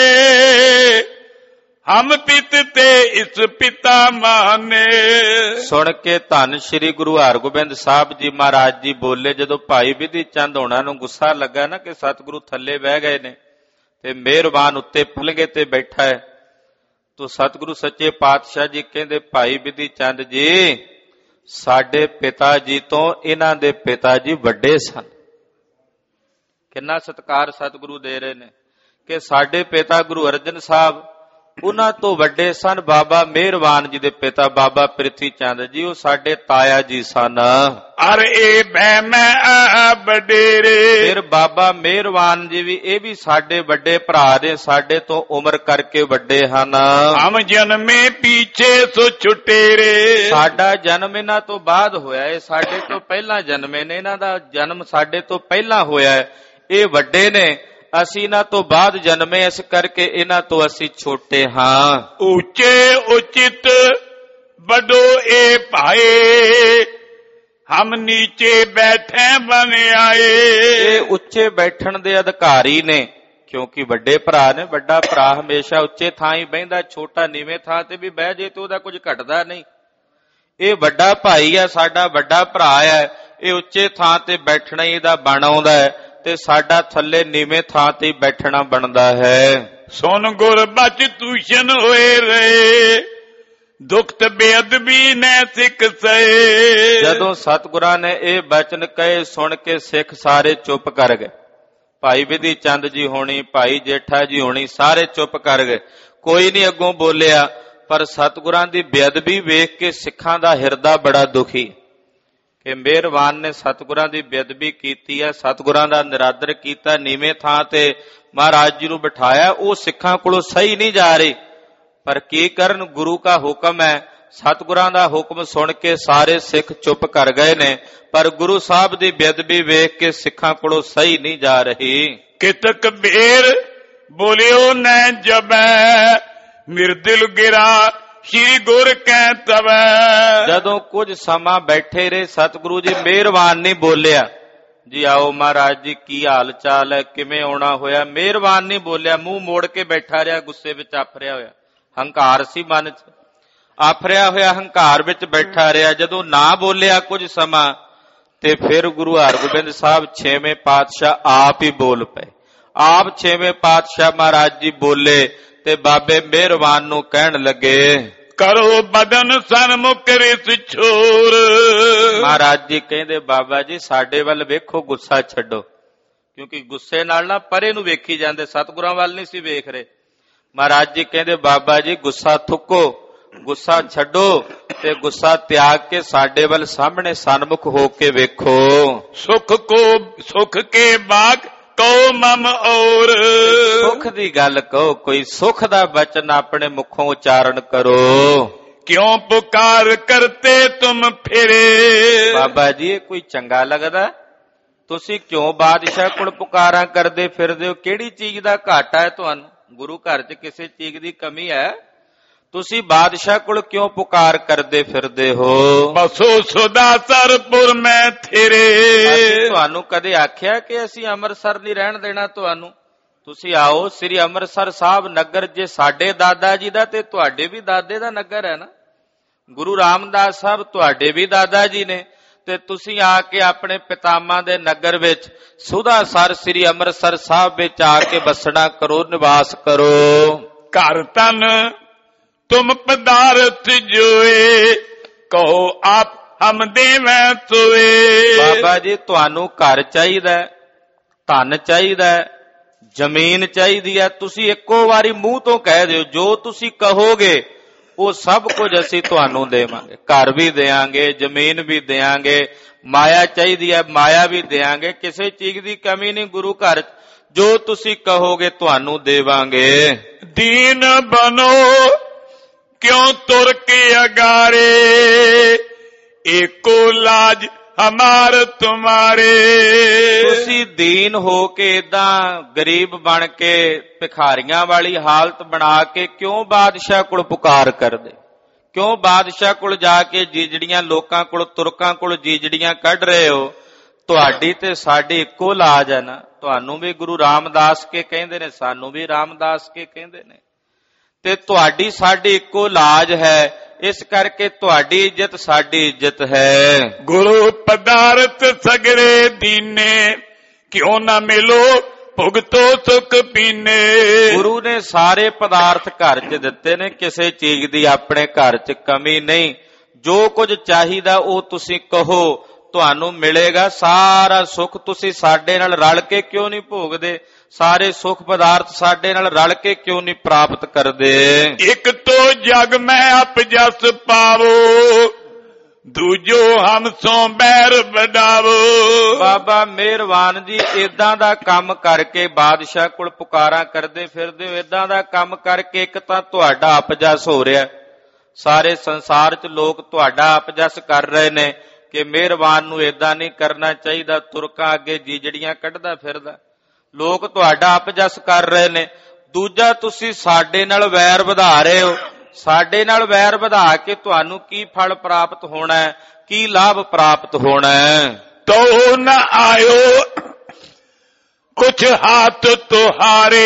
ਹਮ ਪਿਤ ਤੇ ਇਸ ਪਿਤਾ ਮਾਨੇ। ਸੁਣ ਕੇ ਧੰਨ ਸ਼੍ਰੀ ਗੁਰੂ ਹਰਗੋਬਿੰਦ ਸਾਹਿਬ ਜੀ ਮਹਾਰਾਜ ਜੀ ਬੋਲੇ, ਜਦੋਂ ਭਾਈ ਬਿਧੀ ਚੰਦ ਹੋਣਾ ਨੂੰ ਗੁੱਸਾ ਲੱਗਾ ਨਾ ਕਿ ਸਤਿਗੁਰੂ ਥੱਲੇ ਬਹਿ ਗਏ ਨੇ ਤੇ ਮਿਹਰਬਾਨ ਉੱਤੇ ਪਲੰਗੇ ਤੇ ਬੈਠਾ ਹੈ, ਤੋ ਸਤਿਗੁਰੂ ਸੱਚੇ ਪਾਤਸ਼ਾਹ ਜੀ ਕਹਿੰਦੇ ਭਾਈ ਬਿਧੀ ਚੰਦ ਜੀ ਸਾਡੇ ਪਿਤਾ ਜੀ ਤੋਂ ਇਹਨਾਂ ਦੇ ਪਿਤਾ ਜੀ ਵੱਡੇ ਸਨ, ਕਿੰਨਾ ਸਤਿਕਾਰ ਸਤਿਗੁਰੂ ਦੇ ਰਹੇ ਨੇ ਕਿ ਸਾਡੇ ਪਿਤਾ ਗੁਰੂ ਅਰਜਨ ਸਾਹਿਬ ਉਹਨਾਂ ਤੋਂ ਵੱਡੇ ਸਨ ਬਾਬਾ ਮਿਹਰਬਾਨ ਜੀ ਦੇ ਪਿਤਾ ਬਾਬਾ ਪ੍ਰਿਥੀ ਚੰਦ ਜੀ, ਉਹ ਸਾਡੇ ਤਾਇਆ ਜੀ ਸਨ। ਅਰ ਇਹ ਬੈ ਮੈਂ ਬਡੇਰੇ। ਫਿਰ ਬਾਬਾ ਮਿਹਰਬਾਨ ਜੀ ਵੀ ਇਹ ਵੀ ਸਾਡੇ ਵੱਡੇ ਭਰਾ ਨੇ, ਸਾਡੇ ਤੋਂ ਉਮਰ ਕਰਕੇ ਵੱਡੇ ਹਨ। ਹਮ ਜਨਮੇ ਪੀਛੇ ਸੋ ਛੁਟੇਰੇ। ਸਾਡਾ ਜਨਮ ਇਹਨਾਂ ਤੋਂ ਬਾਅਦ ਹੋਇਆ, ਇਹ ਸਾਡੇ ਤੋਂ ਪਹਿਲਾਂ ਜਨਮੇ ਨੇ, ਇਹਨਾਂ ਦਾ ਜਨਮ ਸਾਡੇ ਤੋਂ ਪਹਿਲਾਂ ਹੋਇਆ, ਇਹ ਵੱਡੇ ਨੇ, ਅਸੀਂ ਇਹਨਾਂ ਤੋਂ ਬਾਅਦ ਜਨਮੇ, ਇਸ ਕਰਕੇ ਇਹਨਾਂ ਤੋਂ ਅਸੀਂ ਛੋਟੇ ਹਾਂ। ਉੱਚੇ ਉਚਿਤ ਵੱਡੋ ਇਹ ਭਾਏ, ਹਮ ਨੀਚੇ ਬੈਠੇ ਬਨ ਆਏ। ਇਹ ਉੱਚੇ ਬੈਠਣ ਦੇ ਅਧਿਕਾਰੀ ਨੇ, ਕਿਉਂਕਿ ਵੱਡੇ ਭਰਾ ਨੇ। ਵੱਡਾ ਭਰਾ ਹਮੇਸ਼ਾ ਉੱਚੇ ਥਾਂ ਹੀ ਬਹਿੰਦਾ, ਛੋਟਾ ਨੀਵੇਂ ਥਾਂ ਤੇ ਵੀ ਬਹਿ ਜੇ ਤੇ ਉਹਦਾ ਕੁਝ ਘਟਦਾ ਨਹੀਂ। ਇਹ ਵੱਡਾ ਭਾਈ ਹੈ, ਸਾਡਾ ਵੱਡਾ ਭਰਾ ਹੈ, ਇਹ ਉੱਚੇ ਥਾਂ ਤੇ ਬੈਠਣਾ ਹੀ ਇਹਦਾ ਬਣ ਆਉਂਦਾ ਹੈ ਤੇ ਸਾਡਾ ਥੱਲੇ ਨੀਵੇਂ ਥਾਂ ਤੇ ਬੈਠਣਾ ਬਣਦਾ ਹੈ। ਸੁਨ ਗੁਰ ਬਚ ਤੂਸ਼ਨ ਹੋਏ ਰਹੇ, ਦੁਖਤ ਬੇਅਦਬੀ ਨੇ ਸਿੱਖ ਸਏ। ਜਦੋਂ ਸਤਿਗੁਰਾਂ ਨੇ ਇਹ ਬਚਨ ਕਹੇ ਸੁਣ ਕੇ ਸਿੱਖ ਸਾਰੇ ਚੁੱਪ ਕਰ ਗਏ। ਭਾਈ ਵਿਧੀ ਚੰਦ ਜੀ ਹੋਣੀ, ਭਾਈ ਜੇਠਾ ਜੀ ਹੋਣੀ, ਸਾਰੇ ਚੁੱਪ ਕਰ ਗਏ, ਕੋਈ ਨਹੀਂ ਅੱਗੋਂ ਬੋਲਿਆ। ਪਰ ਸਤਿਗੁਰਾਂ ਦੀ ਬੇਅਦਬੀ ਵੇਖ ਕੇ ਸਿੱਖਾਂ ਦਾ ਹਿਰਦਾ ਬੜਾ ਦੁਖੀ ਕਿ ਮਿਹਰਬਾਨ ਨੇ ਸਤਿਗੁਰਾਂ ਦੀ ਬੇਅਦਬੀ ਕੀਤੀ ਹੈ, ਸਤਿਗੁਰਾਂ ਦਾ ਨਿਰਾਦਰ ਕੀਤਾ, ਨੀਵੇਂ ਥਾਂ ਤੇ ਮਹਾਰਾਜ ਜੀ ਨੂੰ ਬਿਠਾਇਆ, ਉਹ ਸਿੱਖਾਂ ਕੋਲੋਂ ਸਹੀ ਨਹੀਂ ਜਾ ਰਹੀ। ਪਰ ਕੀ ਕਰਨ, ਗੁਰੂ ਦਾ ਹੁਕਮ ਹੈ। ਸਤਿਗੁਰਾਂ ਦਾ ਹੁਕਮ ਸੁਣ ਕੇ ਸਾਰੇ ਸਿੱਖ ਚੁੱਪ ਕਰ ਗਏ ਨੇ, ਪਰ ਗੁਰੂ ਸਾਹਿਬ ਦੀ ਬੇਅਦਬੀ ਵੇਖ ਕੇ ਸਿੱਖਾਂ ਕੋਲੋਂ ਸਹੀ ਨਹੀਂ ਜਾ ਰਹੀ। ਕਿਤਕ ਬੇਰ ਬੋਲਿਓ ਨੈ ਜਬੈ, ਮਿਰਦਿਲ ਗਿਰਾ ਸ਼੍ਰੀ ਗੁਰ ਕਹਿ ਤਵੈ। ਜਦੋਂ ਕੁਝ ਸਮਾਂ ਬੈਠੇ ਰਹੇ, ਸਤਿਗੁਰੂ ਜੀ ਮਿਹਰਬਾਨ ਨਹੀਂ ਬੋਲਿਆ ਜੀ ਆਓ ਮਹਾਰਾਜ ਜੀ ਕੀ ਹਾਲ ਚਾਲ ਹੈ, ਕਿਵੇਂ ਆਉਣਾ ਹੋਇਆ, ਮਿਹਰਬਾਨ ਨਹੀਂ ਬੋਲਿਆ, ਮੂੰਹ ਮੋੜ ਕੇ ਬੈਠਾ ਰਿਹਾ, ਗੁੱਸੇ ਵਿੱਚ ਆਫਰਿਆ ਹੋਇਆ, ਹੰਕਾਰ ਸੀ ਮਨ ਚ, ਆਫਰਿਆ ਹੋਇਆ ਹੰਕਾਰ ਵਿੱਚ ਬੈਠਾ ਰਿਹਾ। ਜਦੋਂ ਨਾ ਬੋਲਿਆ ਕੁਝ ਸਮਾਂ ਤੇ ਫਿਰ ਗੁਰੂ ਹਰਗੋਬਿੰਦ ਸਾਹਿਬ ਛੇਵੇਂ ਪਾਤਸ਼ਾਹ ਆਪ ਹੀ ਬੋਲ ਪਏ। ਆਪ ਛੇਵੇਂ ਪਾਤਸ਼ਾਹ ਮਹਾਰਾਜ ਜੀ ਬੋਲੇ ਤੇ ਬਾਬੇ ਮਿਹਰਬਾਨ ਨੂੰ ਕਹਿਣ ਲੱਗੇ, ਕਰੋ ਬਦਨ ਸਨਮੁਖ ਰਿਸ ਛੋਰ। ਮਹਾਰਾਜ ਜੀ ਕਹਿੰਦੇ ਬਾਬਾ ਜੀ ਸਾਡੇ ਵੱਲ ਵੇਖੋ, ਗੁੱਸਾ ਛੱਡੋ, ਕਿਉਂਕਿ ਗੁੱਸੇ ਨਾਲ ਨਾ ਪਰੇ ਨੂੰ ਵੇਖੀ ਜਾਂਦੇ, ਸਤਿਗੁਰਾਂ ਵੱਲ ਨਹੀਂ ਸੀ ਵੇਖ ਰਹੇ। ਮਹਾਰਾਜ ਜੀ ਕਹਿੰਦੇ ਬਾਬਾ ਜੀ ਗੁੱਸਾ ਥੁੱਕੋ, ਗੁੱਸਾ ਛੱਡੋ ਤੇ ਗੁੱਸਾ ਤਿਆਗ ਕੇ ਸਾਡੇ ਵੱਲ ਸਾਹਮਣੇ ਸਨਮੁਖ ਹੋ ਕੇ ਵੇਖੋ। ਸੁਖ ਕੋ ਸੁਖ ਕੇ ਬਾਗ ਕਹੋ ਮਮ ਔਰ। ਸੁਖ ਦੀ ਗੱਲ ਕਹੋ, ਕੋਈ ਸੁਖ ਦਾ ਬਚਨ ਆਪਣੇ ਮੁਖੋਂ ਉਚਾਰਨ ਕਰੋ। ਕਿਉਂ ਪੁਕਾਰ ਕਰਤੇ ਤੁਮ ਫਿਰੇ। ਬਾਬਾ ਜੀ ਇਹ ਕੋਈ ਚੰਗਾ ਲੱਗਦਾ? ਤੁਸੀਂ ਕਿਉਂ ਬਾਦਸ਼ਾਹ ਕੋਲ ਪੁਕਾਰਾਂ ਕਰਦੇ ਫਿਰਦੇ ਹੋ? ਕਿਹੜੀ ਚੀਜ਼ ਦਾ ਘਾਟਾ ਹੈ ਤੁਹਾਨੂੰ? ਗੁਰੂ ਘਰ 'ਚ ਕਿਸੇ ਚੀਜ਼ ਦੀ ਕਮੀ ਹੈ? ਤੁਸੀਂ ਬਾਦਸ਼ਾਹ ਕੋਲ ਕਿਉਂ ਪੁਕਾਰ ਕਰਦੇ ਫਿਰਦੇ ਹੋ? ਬਸੋ ਸੁਦਾਸਰਪੁਰ ਮੈਂ ਥੇਰੇ। ਅਸੀਂ ਤੁਹਾਨੂੰ ਕਦੇ ਆਖਿਆ ਕਿ ਅਸੀਂ ਅੰਮ੍ਰਿਤਸਰ ਨਹੀਂ ਰਹਿਣ ਦੇਣਾ ਤੁਹਾਨੂੰ? ਤੁਸੀਂ ਆਓ ਸ੍ਰੀ ਅੰਮ੍ਰਿਤਸਰ ਸਾਹਿਬ ਨਗਰ, ਜੇ ਸਾਡੇ ਦਾਦਾ ਜੀ ਦਾ ਤੇ ਤੁਹਾਡੇ ਵੀ ਦਾਦੇ ਦਾ ਨਗਰ ਹੈ ਨਾ। ਗੁਰੂ ਰਾਮਦਾਸ ਸਾਹਿਬ ਤੁਹਾਡੇ ਵੀ ਦਾਦਾ ਜੀ ਨੇ, ਤੇ ਤੁਸੀਂ ਆ ਕੇ ਆਪਣੇ ਪਿਤਾਮਾ ਦੇ ਨਗਰ ਵਿੱਚ ਸੁਦਾਸਰ ਸ੍ਰੀ ਅੰਮ੍ਰਿਤਸਰ ਸਾਹਿਬ ਵਿੱਚ ਆ ਕੇ ਬਸਣਾ ਕਰੋ, ਨਿਵਾਸ ਕਰੋ। ਘਰ ਤਨ ਤੁਮ ਪਦਾਰਥ ਜੋਏ, ਕਹੋ ਆਪ ਹਮ ਦੇਵੈ ਸੋਏ। ਬਾਬਾ ਜੀ ਤੁਹਾਨੂੰ ਘਰ ਚਾਹੀਦਾ, ਧਨ ਚਾਹੀਦਾ, ਜ਼ਮੀਨ ਚਾਹੀਦੀ ਹੈ, ਤੁਸੀਂ ਇੱਕੋ ਵਾਰੀ ਮੂੰਹ ਤੋਂ ਕਹਿ ਦਿਓ ਜੋ ਤੁਸੀਂ ਕਹੋਗੇ ਉਹ ਸਭ ਕੁਝ ਅਸੀਂ ਤੁਹਾਨੂੰ ਦੇਵਾਂਗੇ। ਘਰ ਵੀ ਦੇਵਾਂਗੇ, ਜ਼ਮੀਨ ਵੀ ਦੇਵਾਂਗੇ, ਮਾਇਆ ਚਾਹੀਦੀ ਹੈ ਮਾਇਆ ਵੀ ਦੇਵਾਂਗੇ, ਕਿਸੇ ਚੀਜ਼ ਦੀ ਕਮੀ ਨਹੀਂ ਗੁਰੂ ਘਰ, ਜੋ ਤੁਸੀਂ ਕਹੋਗੇ ਤੁਹਾਨੂੰ ਦੇਵਾਂਗੇ। ਦੀਨ ਬਨੋ ਕਿਉਂ ਤੁਰ ਕੇ ਅਗਾਰੇ, ਏਕੋ ਲਾਜ ਹਮਾਰ ਤੁਮਾਰੇ। ਤੁਸੀਂ ਦੀਨ ਹੋ ਕੇ ਏਦਾਂ ਗਰੀਬ ਬਣ ਕੇ ਭਿਖਾਰੀਆਂ ਵਾਲੀ ਹਾਲਤ ਬਣਾ ਕੇ ਕਿਉਂ ਬਾਦਸ਼ਾਹ ਕੋਲ ਪੁਕਾਰ ਕਰਦੇ? ਕਿਉਂ ਬਾਦਸ਼ਾਹ ਕੋਲ ਜਾ ਕੇ ਜੀਜੜੀਆਂ ਲੋਕਾਂ ਕੋਲ, ਤੁਰਕਾਂ ਕੋਲ ਜੀਜੜੀਆਂ ਕੱਢ ਰਹੇ ਹੋ? ਤੁਹਾਡੀ ਤੇ ਸਾਡੀ ਇੱਕੋ ਲਾਜ ਹੈ ਨਾ। ਤੁਹਾਨੂੰ ਵੀ ਗੁਰੂ ਰਾਮਦਾਸ ਕੇ ਕਹਿੰਦੇ ਨੇ, ਸਾਨੂੰ ਵੀ ਰਾਮਦਾਸ ਕੇ ਕਹਿੰਦੇ ਨੇ, ਤੇ ਤੁਹਾਡੀ ਸਾਡੀ ਇੱਕੋ ਲਾਜ ਹੈ। ਇਸ ਕਰਕੇ ਤੁਹਾਡੀ ਇੱਜ਼ਤ ਸਾਡੀ ਇੱਜ਼ਤ ਹੈ। ਗੁਰੂ ਪਦਾਰਥ ਸਗਰੇ ਦੀਨੇ, ਕਿਉਂ ਨਾ ਮਿਲੋ ਭੁਗਤੋ ਸੁਖ ਪੀਨੇ। ਗੁਰੂ ਨੇ ਸਾਰੇ ਪਦਾਰਥ ਘਰ 'ਚ ਦਿੱਤੇ ਨੇ, ਕਿਸੇ ਚੀਜ਼ ਦੀ ਆਪਣੇ ਘਰ 'ਚ ਕਮੀ ਨਹੀਂ। ਜੋ ਕੁਝ ਚਾਹੀਦਾ ਉਹ ਤੁਸੀਂ ਕਹੋ, ਤੁਹਾਨੂੰ ਮਿਲੇਗਾ। ਸਾਰਾ ਸੁੱਖ ਤੁਸੀਂ ਸਾਡੇ ਨਾਲ ਰਲ ਕੇ ਕਿਉਂ ਨਹੀਂ ਭੋਗਦੇ? ਸਾਰੇ ਸੁੱਖ ਪਦਾਰਥ ਸਾਡੇ ਨਾਲ ਰਲ ਕੇ ਕਿਉਂ ਨਹੀਂ ਪ੍ਰਾਪਤ ਕਰਦੇ? ਇੱਕ ਤੋ ਜਗ ਮੈਂ ਅਪਜਸ ਪਾਵੋ, ਦੂਜੋ ਹਮਸੋਂ ਬੈਰ ਵਡਾਵੋ। ਬਾਬਾ ਮਿਹਰਬਾਨ ਜੀ, ਏਦਾਂ ਦਾ ਕੰਮ ਕਰਕੇ ਬਾਦਸ਼ਾਹ ਕੋਲ ਪੁਕਾਰਾਂ ਕਰਦੇ ਫਿਰਦੇ ਹੋ। ਏਦਾਂ ਦਾ ਕੰਮ ਕਰਕੇ ਇੱਕ ਤਾਂ ਤੁਹਾਡਾ ਅਪਜਸ ਹੋ ਰਿਹਾ, ਸਾਰੇ ਸੰਸਾਰ 'ਚ ਲੋਕ ਤੁਹਾਡਾ ਅਪਜਸ ਕਰ ਰਹੇ ਨੇ ਕਿ ਮਿਹਰਬਾਨ ਨੂੰ ਏਦਾਂ ਨਹੀਂ ਕਰਨਾ ਚਾਹੀਦਾ, ਤੁਰਕਾਂ ਅੱਗੇ ਜੀਜੜੀਆਂ ਕੱਢਦਾ ਫਿਰਦਾ। ਲੋਕ ਤੁਹਾਡਾ ਅਪਜਸ ਕਰ ਰਹੇ ਨੇ। ਦੂਜਾ, ਤੁਸੀਂ ਸਾਡੇ ਨਾਲ ਵੈਰ ਵਧਾ ਰਹੇ ਹੋ। ਸਾਡੇ ਨਾਲ ਵੈਰ ਵਧਾ ਕੇ ਤੁਹਾਨੂੰ ਕੀ ਫਲ ਪ੍ਰਾਪਤ ਹੋਣਾ ਹੈ, ਕੀ ਲਾਭ ਪ੍ਰਾਪਤ ਹੋਣਾ ਹੈ? ਤੋ ਨ ਆਇਓ ਕੁਛ ਹੱਥ ਤੁਹਾਰੇ,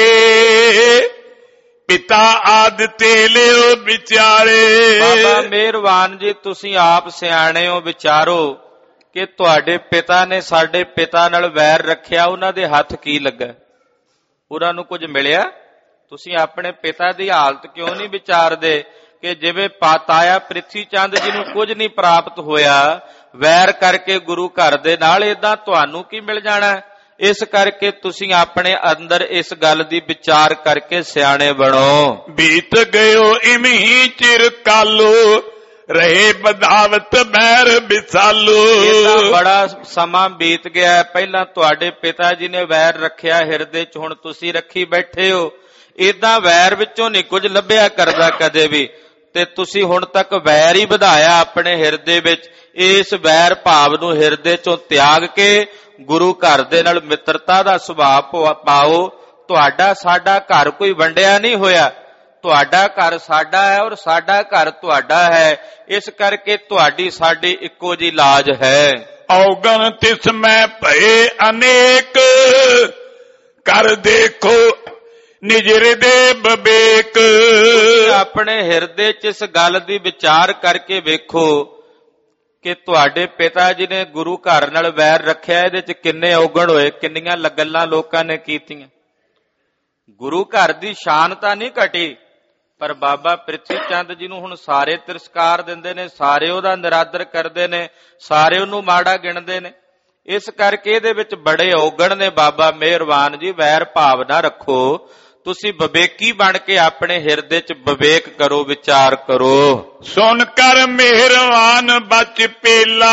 ਪਿਤਾ ਆਦ ਤੇ ਲਿਓ ਵਿਚਾਰੇ। ਬਾਬਾ ਮਿਹਰਬਾਨ ਜੀ, ਤੁਸੀਂ ਆਪ ਸਿਆਣੇ ਹੋ, ਵਿਚਾਰੋ ਕਿ ਤੁਹਾਡੇ ਪਿਤਾ ਨੇ ਸਾਡੇ ਪਿਤਾ ਨਾਲ ਵੈਰ ਰੱਖਿਆ, ਉਹਨਾਂ ਦੇ ਹੱਥ ਕੀ ਲੱਗਾ? ਉਹਨਾਂ ਨੂੰ ਕੁਝ ਮਿਲਿਆ? ਤੁਸੀਂ ਆਪਣੇ ਪਿਤਾ ਦੀ ਹਾਲਤ ਕਿਉਂ ਨਹੀਂ ਵਿਚਾਰਦੇ ਕਿ ਜਿਵੇਂ ਤਾਇਆ ਪ੍ਰਿਥੀ ਚੰਦ ਜੀ ਨੂੰ ਕੁਝ ਨਹੀਂ ਪ੍ਰਾਪਤ ਹੋਇਆ ਵੈਰ ਕਰਕੇ ਗੁਰੂ ਘਰ ਦੇ ਨਾਲ, ਏਦਾਂ ਤੁਹਾਨੂੰ ਕੀ ਮਿਲ ਜਾਣਾ? ਇਸ ਕਰਕੇ ਤੁਸੀਂ ਆਪਣੇ ਅੰਦਰ ਇਸ ਗੱਲ ਦੀ ਵਿਚਾਰ ਕਰਕੇ ਸਿਆਣੇ ਬਣੋ। ਬੀਤ ਗਇਓ ਇਮਹੀ ਚਿਰ ਕਾਲੋ, ਰਹੇ ਬਦਾਵਤ ਬੈਰ ਵਿਸਾਲੋ। ਇਹਦਾ ਬੜਾ ਸਮਾਂ ਬੀਤ ਗਿਆ। ਪਹਿਲਾਂ ਤੁਹਾਡੇ ਪਿਤਾ ਜੀ ਨੇ ਵੈਰ ਰੱਖਿਆ ਹਿਰਦੇ 'ਚ, ਹੁਣ ਤੁਸੀਂ ਰੱਖੀ ਬੈਠੇ ਹੋ। ਏਦਾਂ ਵੈਰ ਵਿੱਚੋਂ ਨਹੀਂ ਕੁਝ ਲੱਭਿਆ ਕਰਦਾ ਕਦੇ ਵੀ, ਤੇ ਤੁਸੀਂ ਹੁਣ ਤੱਕ ਵੈਰ ਹੀ ਵਧਾਇਆ ਆਪਣੇ ਹਿਰਦੇ ਵਿੱਚ। ਇਸ ਵੈਰ ਭਾਵ ਨੂੰ ਹਿਰਦੇ 'ਚੋਂ ਤਿਆਗ ਕੇ ਗੁਰੂ ਘਰ ਦੇ ਨਾਲ ਮਿੱਤਰਤਾ ਦਾ ਸੁਭਾਅ ਪਾਓ। ਤੁਹਾਡਾ ਸਾਡਾ ਘਰ ਕੋਈ ਵੰਡਿਆ ਨਹੀਂ ਹੋਇਆ, ਤੁਹਾਡਾ ਘਰ ਸਾਡਾ ਹੈ ਔਰ ਸਾਡਾ ਘਰ ਤੁਹਾਡਾ ਹੈ। ਇਸ ਕਰਕੇ ਤੁਹਾਡੀ ਸਾਡੀ ਇੱਕੋ ਜੀ ਲਾਜ ਹੈ। ਔਗਣ ਤਿਸ ਮੈਂ ਭਏ ਅਨੇਕ, ਕਰ ਦੇਖੋ ਨਿਜ ਹਿਰਦੇ ਵਿਵੇਕ। ਆਪਣੇ ਹਿਰਦੇ 'ਚ ਇਸ ਗੱਲ ਦੀ ਵਿਚਾਰ ਕਰਕੇ ਵੇਖੋ ਕਿ ਤੁਹਾਡੇ ਪਿਤਾ ਜੀ ਨੇ ਗੁਰੂ ਘਰ ਨਾਲ ਵੈਰ ਰੱਖਿਆ, ਇਹਦੇ 'ਚ ਕਿੰਨੇ ਔਗਣ ਹੋਏ, ਕਿੰਨੀਆਂ ਗੱਲਾਂ ਲੋਕਾਂ ਨੇ ਕੀਤੀਆਂ। ਗੁਰੂ ਘਰ ਦੀ ਸ਼ਾਨ ਤਾਂ ਨਹੀਂ ਘਟੀ, ਪਰ ਬਾਬਾ ਪ੍ਰਿਥੀ ਚੰਦ ਜੀ ਨੂੰ ਹੁਣ ਸਾਰੇ ਤਿਰਸਕਾਰ ਦਿੰਦੇ ਨੇ, ਸਾਰੇ ਉਹਦਾ ਨਿਰਾਦਰ ਕਰਦੇ ਨੇ, ਸਾਰੇ ਉਹਨੂੰ ਮਾੜਾ ਗਿਣਦੇ ਨੇ। ਇਸ ਕਰਕੇ ਇਹਦੇ ਵਿੱਚ ਬੜੇ ਔਗਣ ਨੇ। ਬਾਬਾ ਮਿਹਰਬਾਨ ਜੀ, ਵੈਰ ਭਾਵ ਨਾ ਰੱਖੋ। ਤੁਸੀਂ ਵਿਵੇਕੀ ਬਣ ਕੇ ਆਪਣੇ ਹਿਰਦੇ 'ਚ ਵਿਵੇਕ ਕਰੋ, ਵਿਚਾਰ ਕਰੋ। ਸੁਣ ਕਰ ਮਿਹਰਬਾਨ ਬਚ ਪੇਲਾ,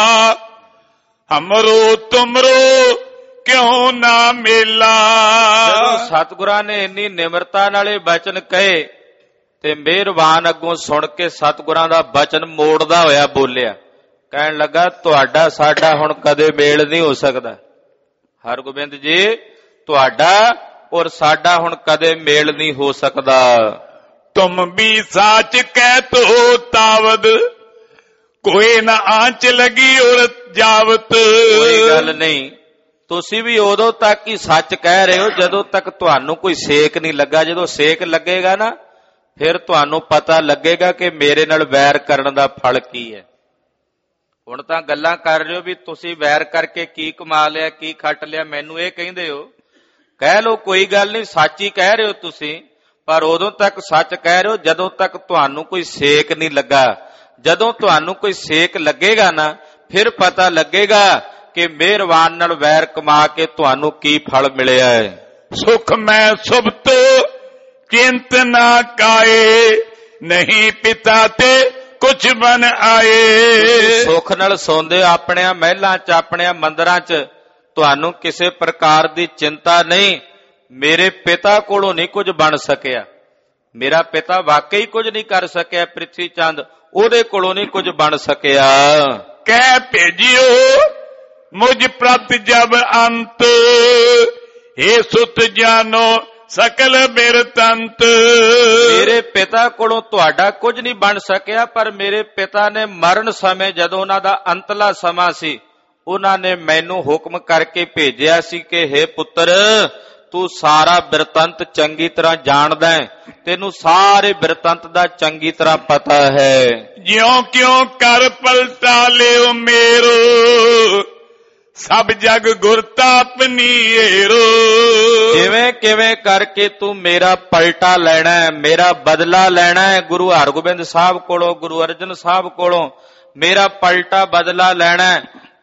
ਹਮਰੋ ਤੁਮਰੋ ਕਿਉਂ ਨਾ ਮੇਲਾ। ਜਦੋਂ ਸਤਿਗੁਰਾਂ ਨੇ ਇੰਨੀ ਨਿਮਰਤਾ ਨਾਲ ਇਹ ਬਚਨ ਕਹੇ ਤੇ ਮਿਹਰਬਾਨ ਅੱਗੋਂ ਸੁਣ ਕੇ ਸਤਿਗੁਰਾਂ ਦਾ ਬਚਨ ਮੋੜਦਾ ਹੋਇਆ ਬੋਲਿਆ, ਕਹਿਣ ਲੱਗਾ ਤੁਹਾਡਾ ਸਾਡਾ ਹੁਣ ਕਦੇ ਮੇਲ ਨਹੀਂ ਹੋ ਸਕਦਾ। ਹਰਗੋਬਿੰਦ ਜੀ, ਤੁਹਾਡਾ ਔਰ ਸਾਡਾ ਹੁਣ ਕਦੇ ਮੇਲ ਨਹੀਂ ਹੋ ਸਕਦਾ। ਤੁਮ ਵੀ ਸਾਚ ਕਹਿ ਤੋ ਤਾਵਦ, ਕੋਈ ਨਾ ਆਂਚ ਲਗੀ ਔਰ ਜਾਵਤ। ਕੋਈ ਗੱਲ ਨਹੀਂ, ਤੁਸੀਂ ਵੀ ਉਦੋਂ ਤੱਕ ਹੀ ਸੱਚ ਕਹਿ ਰਹੇ ਹੋ ਜਦੋਂ ਤੱਕ ਤੁਹਾਨੂੰ ਕੋਈ ਸੇਕ ਨਹੀਂ ਲੱਗਾ। ਜਦੋਂ ਸੇਕ ਲੱਗੇਗਾ ਨਾ, ਫਿਰ ਤੁਹਾਨੂੰ ਪਤਾ ਲੱਗੇਗਾ ਕਿ ਮੇਰੇ ਨਾਲ ਵੈਰ ਕਰਨ ਦਾ ਫਲ ਕੀ ਹੈ। ਹੁਣ ਤਾਂ ਗੱਲਾਂ ਕਰ ਰਹੇ ਹੋ ਵੀ ਤੁਸੀਂ ਵੈਰ ਕਰਕੇ ਕੀ ਕਮਾ ਲਿਆ, ਕੀ ਖੱਟ ਲਿਆ, ਮੈਨੂੰ ਇਹ ਕਹਿੰਦੇ ਹੋ। ਕਹਿ ਲਓ, ਕੋਈ ਗੱਲ ਨਹੀਂ, ਸੱਚ ਹੀ ਕਹਿ ਰਹੇ ਹੋ ਤੁਸੀਂ, ਪਰ ਉਦੋਂ ਤੱਕ ਸੱਚ ਕਹਿ ਰਹੇ ਹੋ ਜਦੋਂ ਤੱਕ ਤੁਹਾਨੂੰ ਕੋਈ ਸੇਕ ਨਹੀਂ ਲੱਗਾ। ਜਦੋਂ ਤੁਹਾਨੂੰ ਕੋਈ ਸੇਕ ਲੱਗੇਗਾ ਨਾ, ਫਿਰ ਪਤਾ ਲੱਗੇਗਾ ਕਿ ਮਿਹਰਬਾਨ ਨਾਲ ਵੈਰ ਕਮਾ ਕੇ ਤੁਹਾਨੂੰ ਕੀ ਫਲ ਮਿਲਿਆ ਹੈ। ਸੁਖ ਮੈਂ ਸੁਭਤ ਚਿੰਤ ਨਾ ਕਾਏ, ਨਹੀਂ ਪਿਤਾ ਤੇ ਕੁਛ ਬਨ ਆਏ। ਸੁਖ ਨਾਲ ਸੌਂਦੇ ਆਪਣਿਆਂ ਮਹਿਲਾਂ 'ਚ, ਆਪਣਿਆਂ ਮੰਦਰਾਂ 'ਚ, ਤੁਹਾਨੂੰ ਕਿਸੇ ਪ੍ਰਕਾਰ ਦੀ ਚਿੰਤਾ ਨਹੀਂ। ਮੇਰੇ ਪਿਤਾ ਕੋਲੋਂ ਨਹੀਂ ਕੁਝ ਬਣ ਸਕਿਆ, ਮੇਰਾ ਪਿਤਾ ਵਾਕਈ ਕੁਝ ਨਹੀਂ ਕਰ ਸਕਿਆ। ਪ੍ਰਿਥੀ ਚੰਦ, ਉਹਦੇ ਕੋਲੋਂ ਨਹੀਂ ਕੁਝ ਬਣ ਸਕਿਆ। ਕਹਿ ਭੇਜਿਓ ਮੁਝ ਪ੍ਰਤ ਜਬ ਅੰਤ, ਏ ਸੁਤ ਜਾਨੋ ਸਕਲ ਬਿਰਤੰਤ। ਮੇਰੇ ਪਿਤਾ ਕੋਲੋਂ ਤੁਹਾਡਾ ਕੁਝ ਨਹੀਂ ਬਣ ਸਕਿਆ, ਪਰ ਮੇਰੇ ਪਿਤਾ ਨੇ ਮਰਨ ਸਮੇਂ ਜਦੋਂ ਉਹਨਾਂ ਦਾ ਅੰਤਲਾ ਸਮਾਂ ਸੀ, ਉਹਨਾਂ ਨੇ ਮੈਨੂੰ ਹੁਕਮ ਕਰਕੇ ਭੇਜਿਆ ਸੀ ਕਿ ਹੇ ਪੁੱਤਰ, ਤੂੰ ਸਾਰਾ ਬਿਰਤੰਤ ਚੰਗੀ ਤਰ੍ਹਾਂ ਜਾਣਦਾ ਹੈ, ਤੈਨੂੰ ਸਾਰੇ ਬਿਰਤੰਤ ਦਾ ਚੰਗੀ ਤਰ੍ਹਾਂ ਪਤਾ ਹੈ। ਜਿਉਂ ਕਿਉਂ ਕਰ ਪਲਟਾ ਲਿਓ ਮੇਰੋ, ਸਭ ਜਗ ਗੁਰਤਾ ਆਪਣੀ ਏਰੋ। ਕਿਵੇਂ ਕਿਵੇਂ ਕਰਕੇ ਤੂੰ ਮੇਰਾ ਪਲਟਾ ਲੈਣਾ ਹੈ, ਮੇਰਾ ਬਦਲਾ ਲੈਣਾ ਹੈ। ਗੁਰੂ ਹਰਗੋਬਿੰਦ ਸਾਹਿਬ ਕੋਲੋਂ, ਗੁਰੂ ਅਰਜਨ ਸਾਹਿਬ ਕੋਲੋਂ ਮੇਰਾ ਪਲਟਾ ਬਦਲਾ ਲੈਣਾ ਹੈ,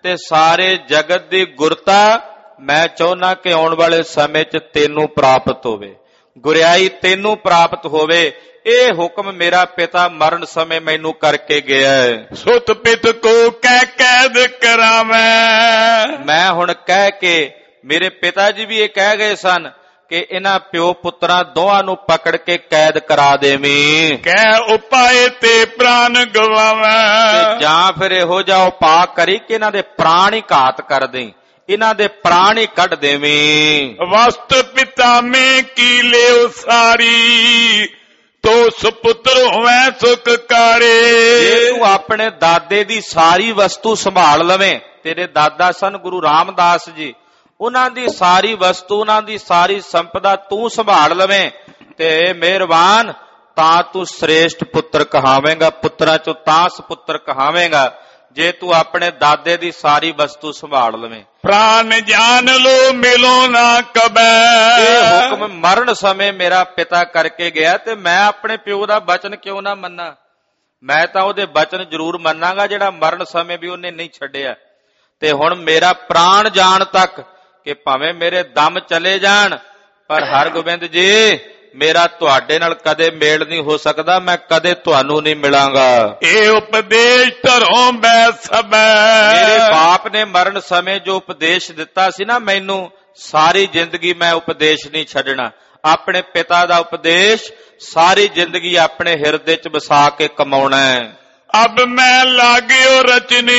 ਤੇ ਸਾਰੇ ਜਗਤ ਦੀ ਗੁਰਤਾ ਮੈਂ ਚਾਹੁੰਦਾ ਕਿ ਆਉਣ ਵਾਲੇ ਸਮੇਂ 'ਚ ਤੈਨੂੰ ਪ੍ਰਾਪਤ ਹੋਵੇ, ਗੁਰਿਆਈ ਤੈਨੂੰ ਪ੍ਰਾਪਤ ਹੋਵੇ। ਇਹ ਹੁਕਮ ਮੇਰਾ ਪਿਤਾ ਮਰਨ ਸਮੇਂ ਮੈਨੂੰ ਕਰਕੇ ਗਿਆ ਹੈ। ਸੁਤ ਪਿਤ ਕੋ ਕਹਿ ਕੈਦ ਕਰਾਵੇਂ। ਮੈਂ ਹੁਣ ਕਹਿ ਕੇ, ਮੇਰੇ ਪਿਤਾ ਜੀ ਵੀ ਇਹ ਕਹਿ ਗਏ ਸਨ ਕਿ ਇਹਨਾਂ ਪਿਓ ਪੁੱਤਰਾਂ ਦੋਹਾਂ ਨੂੰ ਪਕੜ ਕੇ ਕੈਦ ਕਰਾ ਦੇਵੀਂ। ਕਹਿ ਉਪਾਏ ਤੇ ਪ੍ਰਾਨ ਗਵਾਵੇਂ। ਜਾਂ ਫਿਰ ਇਹੋ ਜਿਹਾ ਉਪਾਅ ਕਰੀ ਕਿ ਇਹਨਾਂ ਦੇ ਪ੍ਰਾਣ ਹੀ ਘਾਤ ਕਰ ਦੇਂ, ਇਹਨਾਂ ਦੇ ਪ੍ਰਾਣ ਹੀ ਕੱਢ ਦੇਵੀਂ। ਵਸਤ ਪਿਤਾ ਮੇ ਕੀ ਲਿਓ ਸਾਰੀ, ਤੋ ਸੁਪੁੱਤਰ ਹੋਵੇਂ ਸੁਖ ਕਾਰੇ। ਜੇ ਤੂੰ ਆਪਣੇ ਦਾਦੇ ਦੀ ਸਾਰੀ ਵਸਤੂ ਸੰਭਾਲ ਲਵੇਂ, ਤੇਰੇ ਦਾਦਾ ਸਨ ਗੁਰੂ ਰਾਮਦਾਸ ਜੀ, ਉਹਨਾਂ ਦੀ ਸਾਰੀ ਵਸਤੂ, ਉਹਨਾਂ ਦੀ ਸਾਰੀ ਸੰਪਦਾ ਤੂੰ ਸੰਭਾਲ ਲਵੇਂ ਤੇ ਮਿਹਰਬਾਨ ਤਾਂ ਤੂੰ ਸ੍ਰੇਸ਼ਟ ਪੁੱਤਰ ਕਹਾਵੇਂਗਾ, ਪੁੱਤਰਾਂ ਚੋਂ ਤਾਂ ਸੁਪੁੱਤਰ ਕਹਾਵੇਂਗਾ ਜੇ ਤੂੰ ਆਪਣੇ ਦਾਦੇ ਦੀ ਸਾਰੀ ਵਸਤੂ ਸੰਭਾਲ ਲਵੇਂ। ਪ੍ਰਾਨ ਜਾਨ ਲੋ ਮਿਲੋ ਨਾ ਕਬੈ। ਇਹ ਹੁਕਮ ਮਰਨ ਸਮੇਂ ਮੇਰਾ ਪਿਤਾ ਕਰਕੇ ਗਿਆ ਤੇ ਮੈਂ ਆਪਣੇ ਪਿਓ ਦਾ ਬਚਨ ਕਿਉਂ ਨਾ ਮੰਨਾਂ। ਮੈਂ ਤਾਂ ਉਹਦੇ ਬਚਨ ਜ਼ਰੂਰ ਮੰਨਾਂਗਾ ਜਿਹੜਾ ਮਰਨ ਸਮੇਂ ਵੀ ਉਹਨੇ ਨਹੀਂ ਛੱਡਿਆ। ਤੇ ਹੁਣ ਮੇਰਾ ਪ੍ਰਾਣ ਜਾਣ ਤੱਕ ਕਿ ਭਾਵੇਂ ਮੇਰੇ ਦਮ ਚਲੇ ਜਾਣ, ਪਰ ਹਰਗੋਬਿੰਦ ਜੀ ਮੇਰਾ ਤੁਹਾਡੇ ਨਾਲ ਕਦੇ ਮੇਲ ਨਹੀਂ ਹੋ ਸਕਦਾ, ਮੈਂ ਕਦੇ ਤੁਹਾਨੂੰ ਨਹੀਂ ਮਿਲਾਂਗਾ। ਇਹ ਉਪਦੇਸ਼ ਧਰੋਂ ਬੈ ਸਬੈ। ਮੇਰੇ ਬਾਪ ਨੇ ਮਰਨ ਸਮੇਂ ਜੋ ਉਪਦੇਸ਼ ਦਿੱਤਾ ਸੀ ਨਾ ਮੈਨੂੰ, ਸਾਰੀ ਜ਼ਿੰਦਗੀ ਮੈਂ ਉਪਦੇਸ਼ ਨਹੀਂ ਛੱਡਣਾ। ਆਪਣੇ ਪਿਤਾ ਦਾ ਉਪਦੇਸ਼ ਸਾਰੀ ਜ਼ਿੰਦਗੀ ਆਪਣੇ ਹਿਰਦੇ 'ਚ ਵਸਾ ਕੇ ਕਮਾਉਣਾ ਹੈ। ਅਬ ਮੈਂ ਲਾਗਿਓ ਰਚਨੀ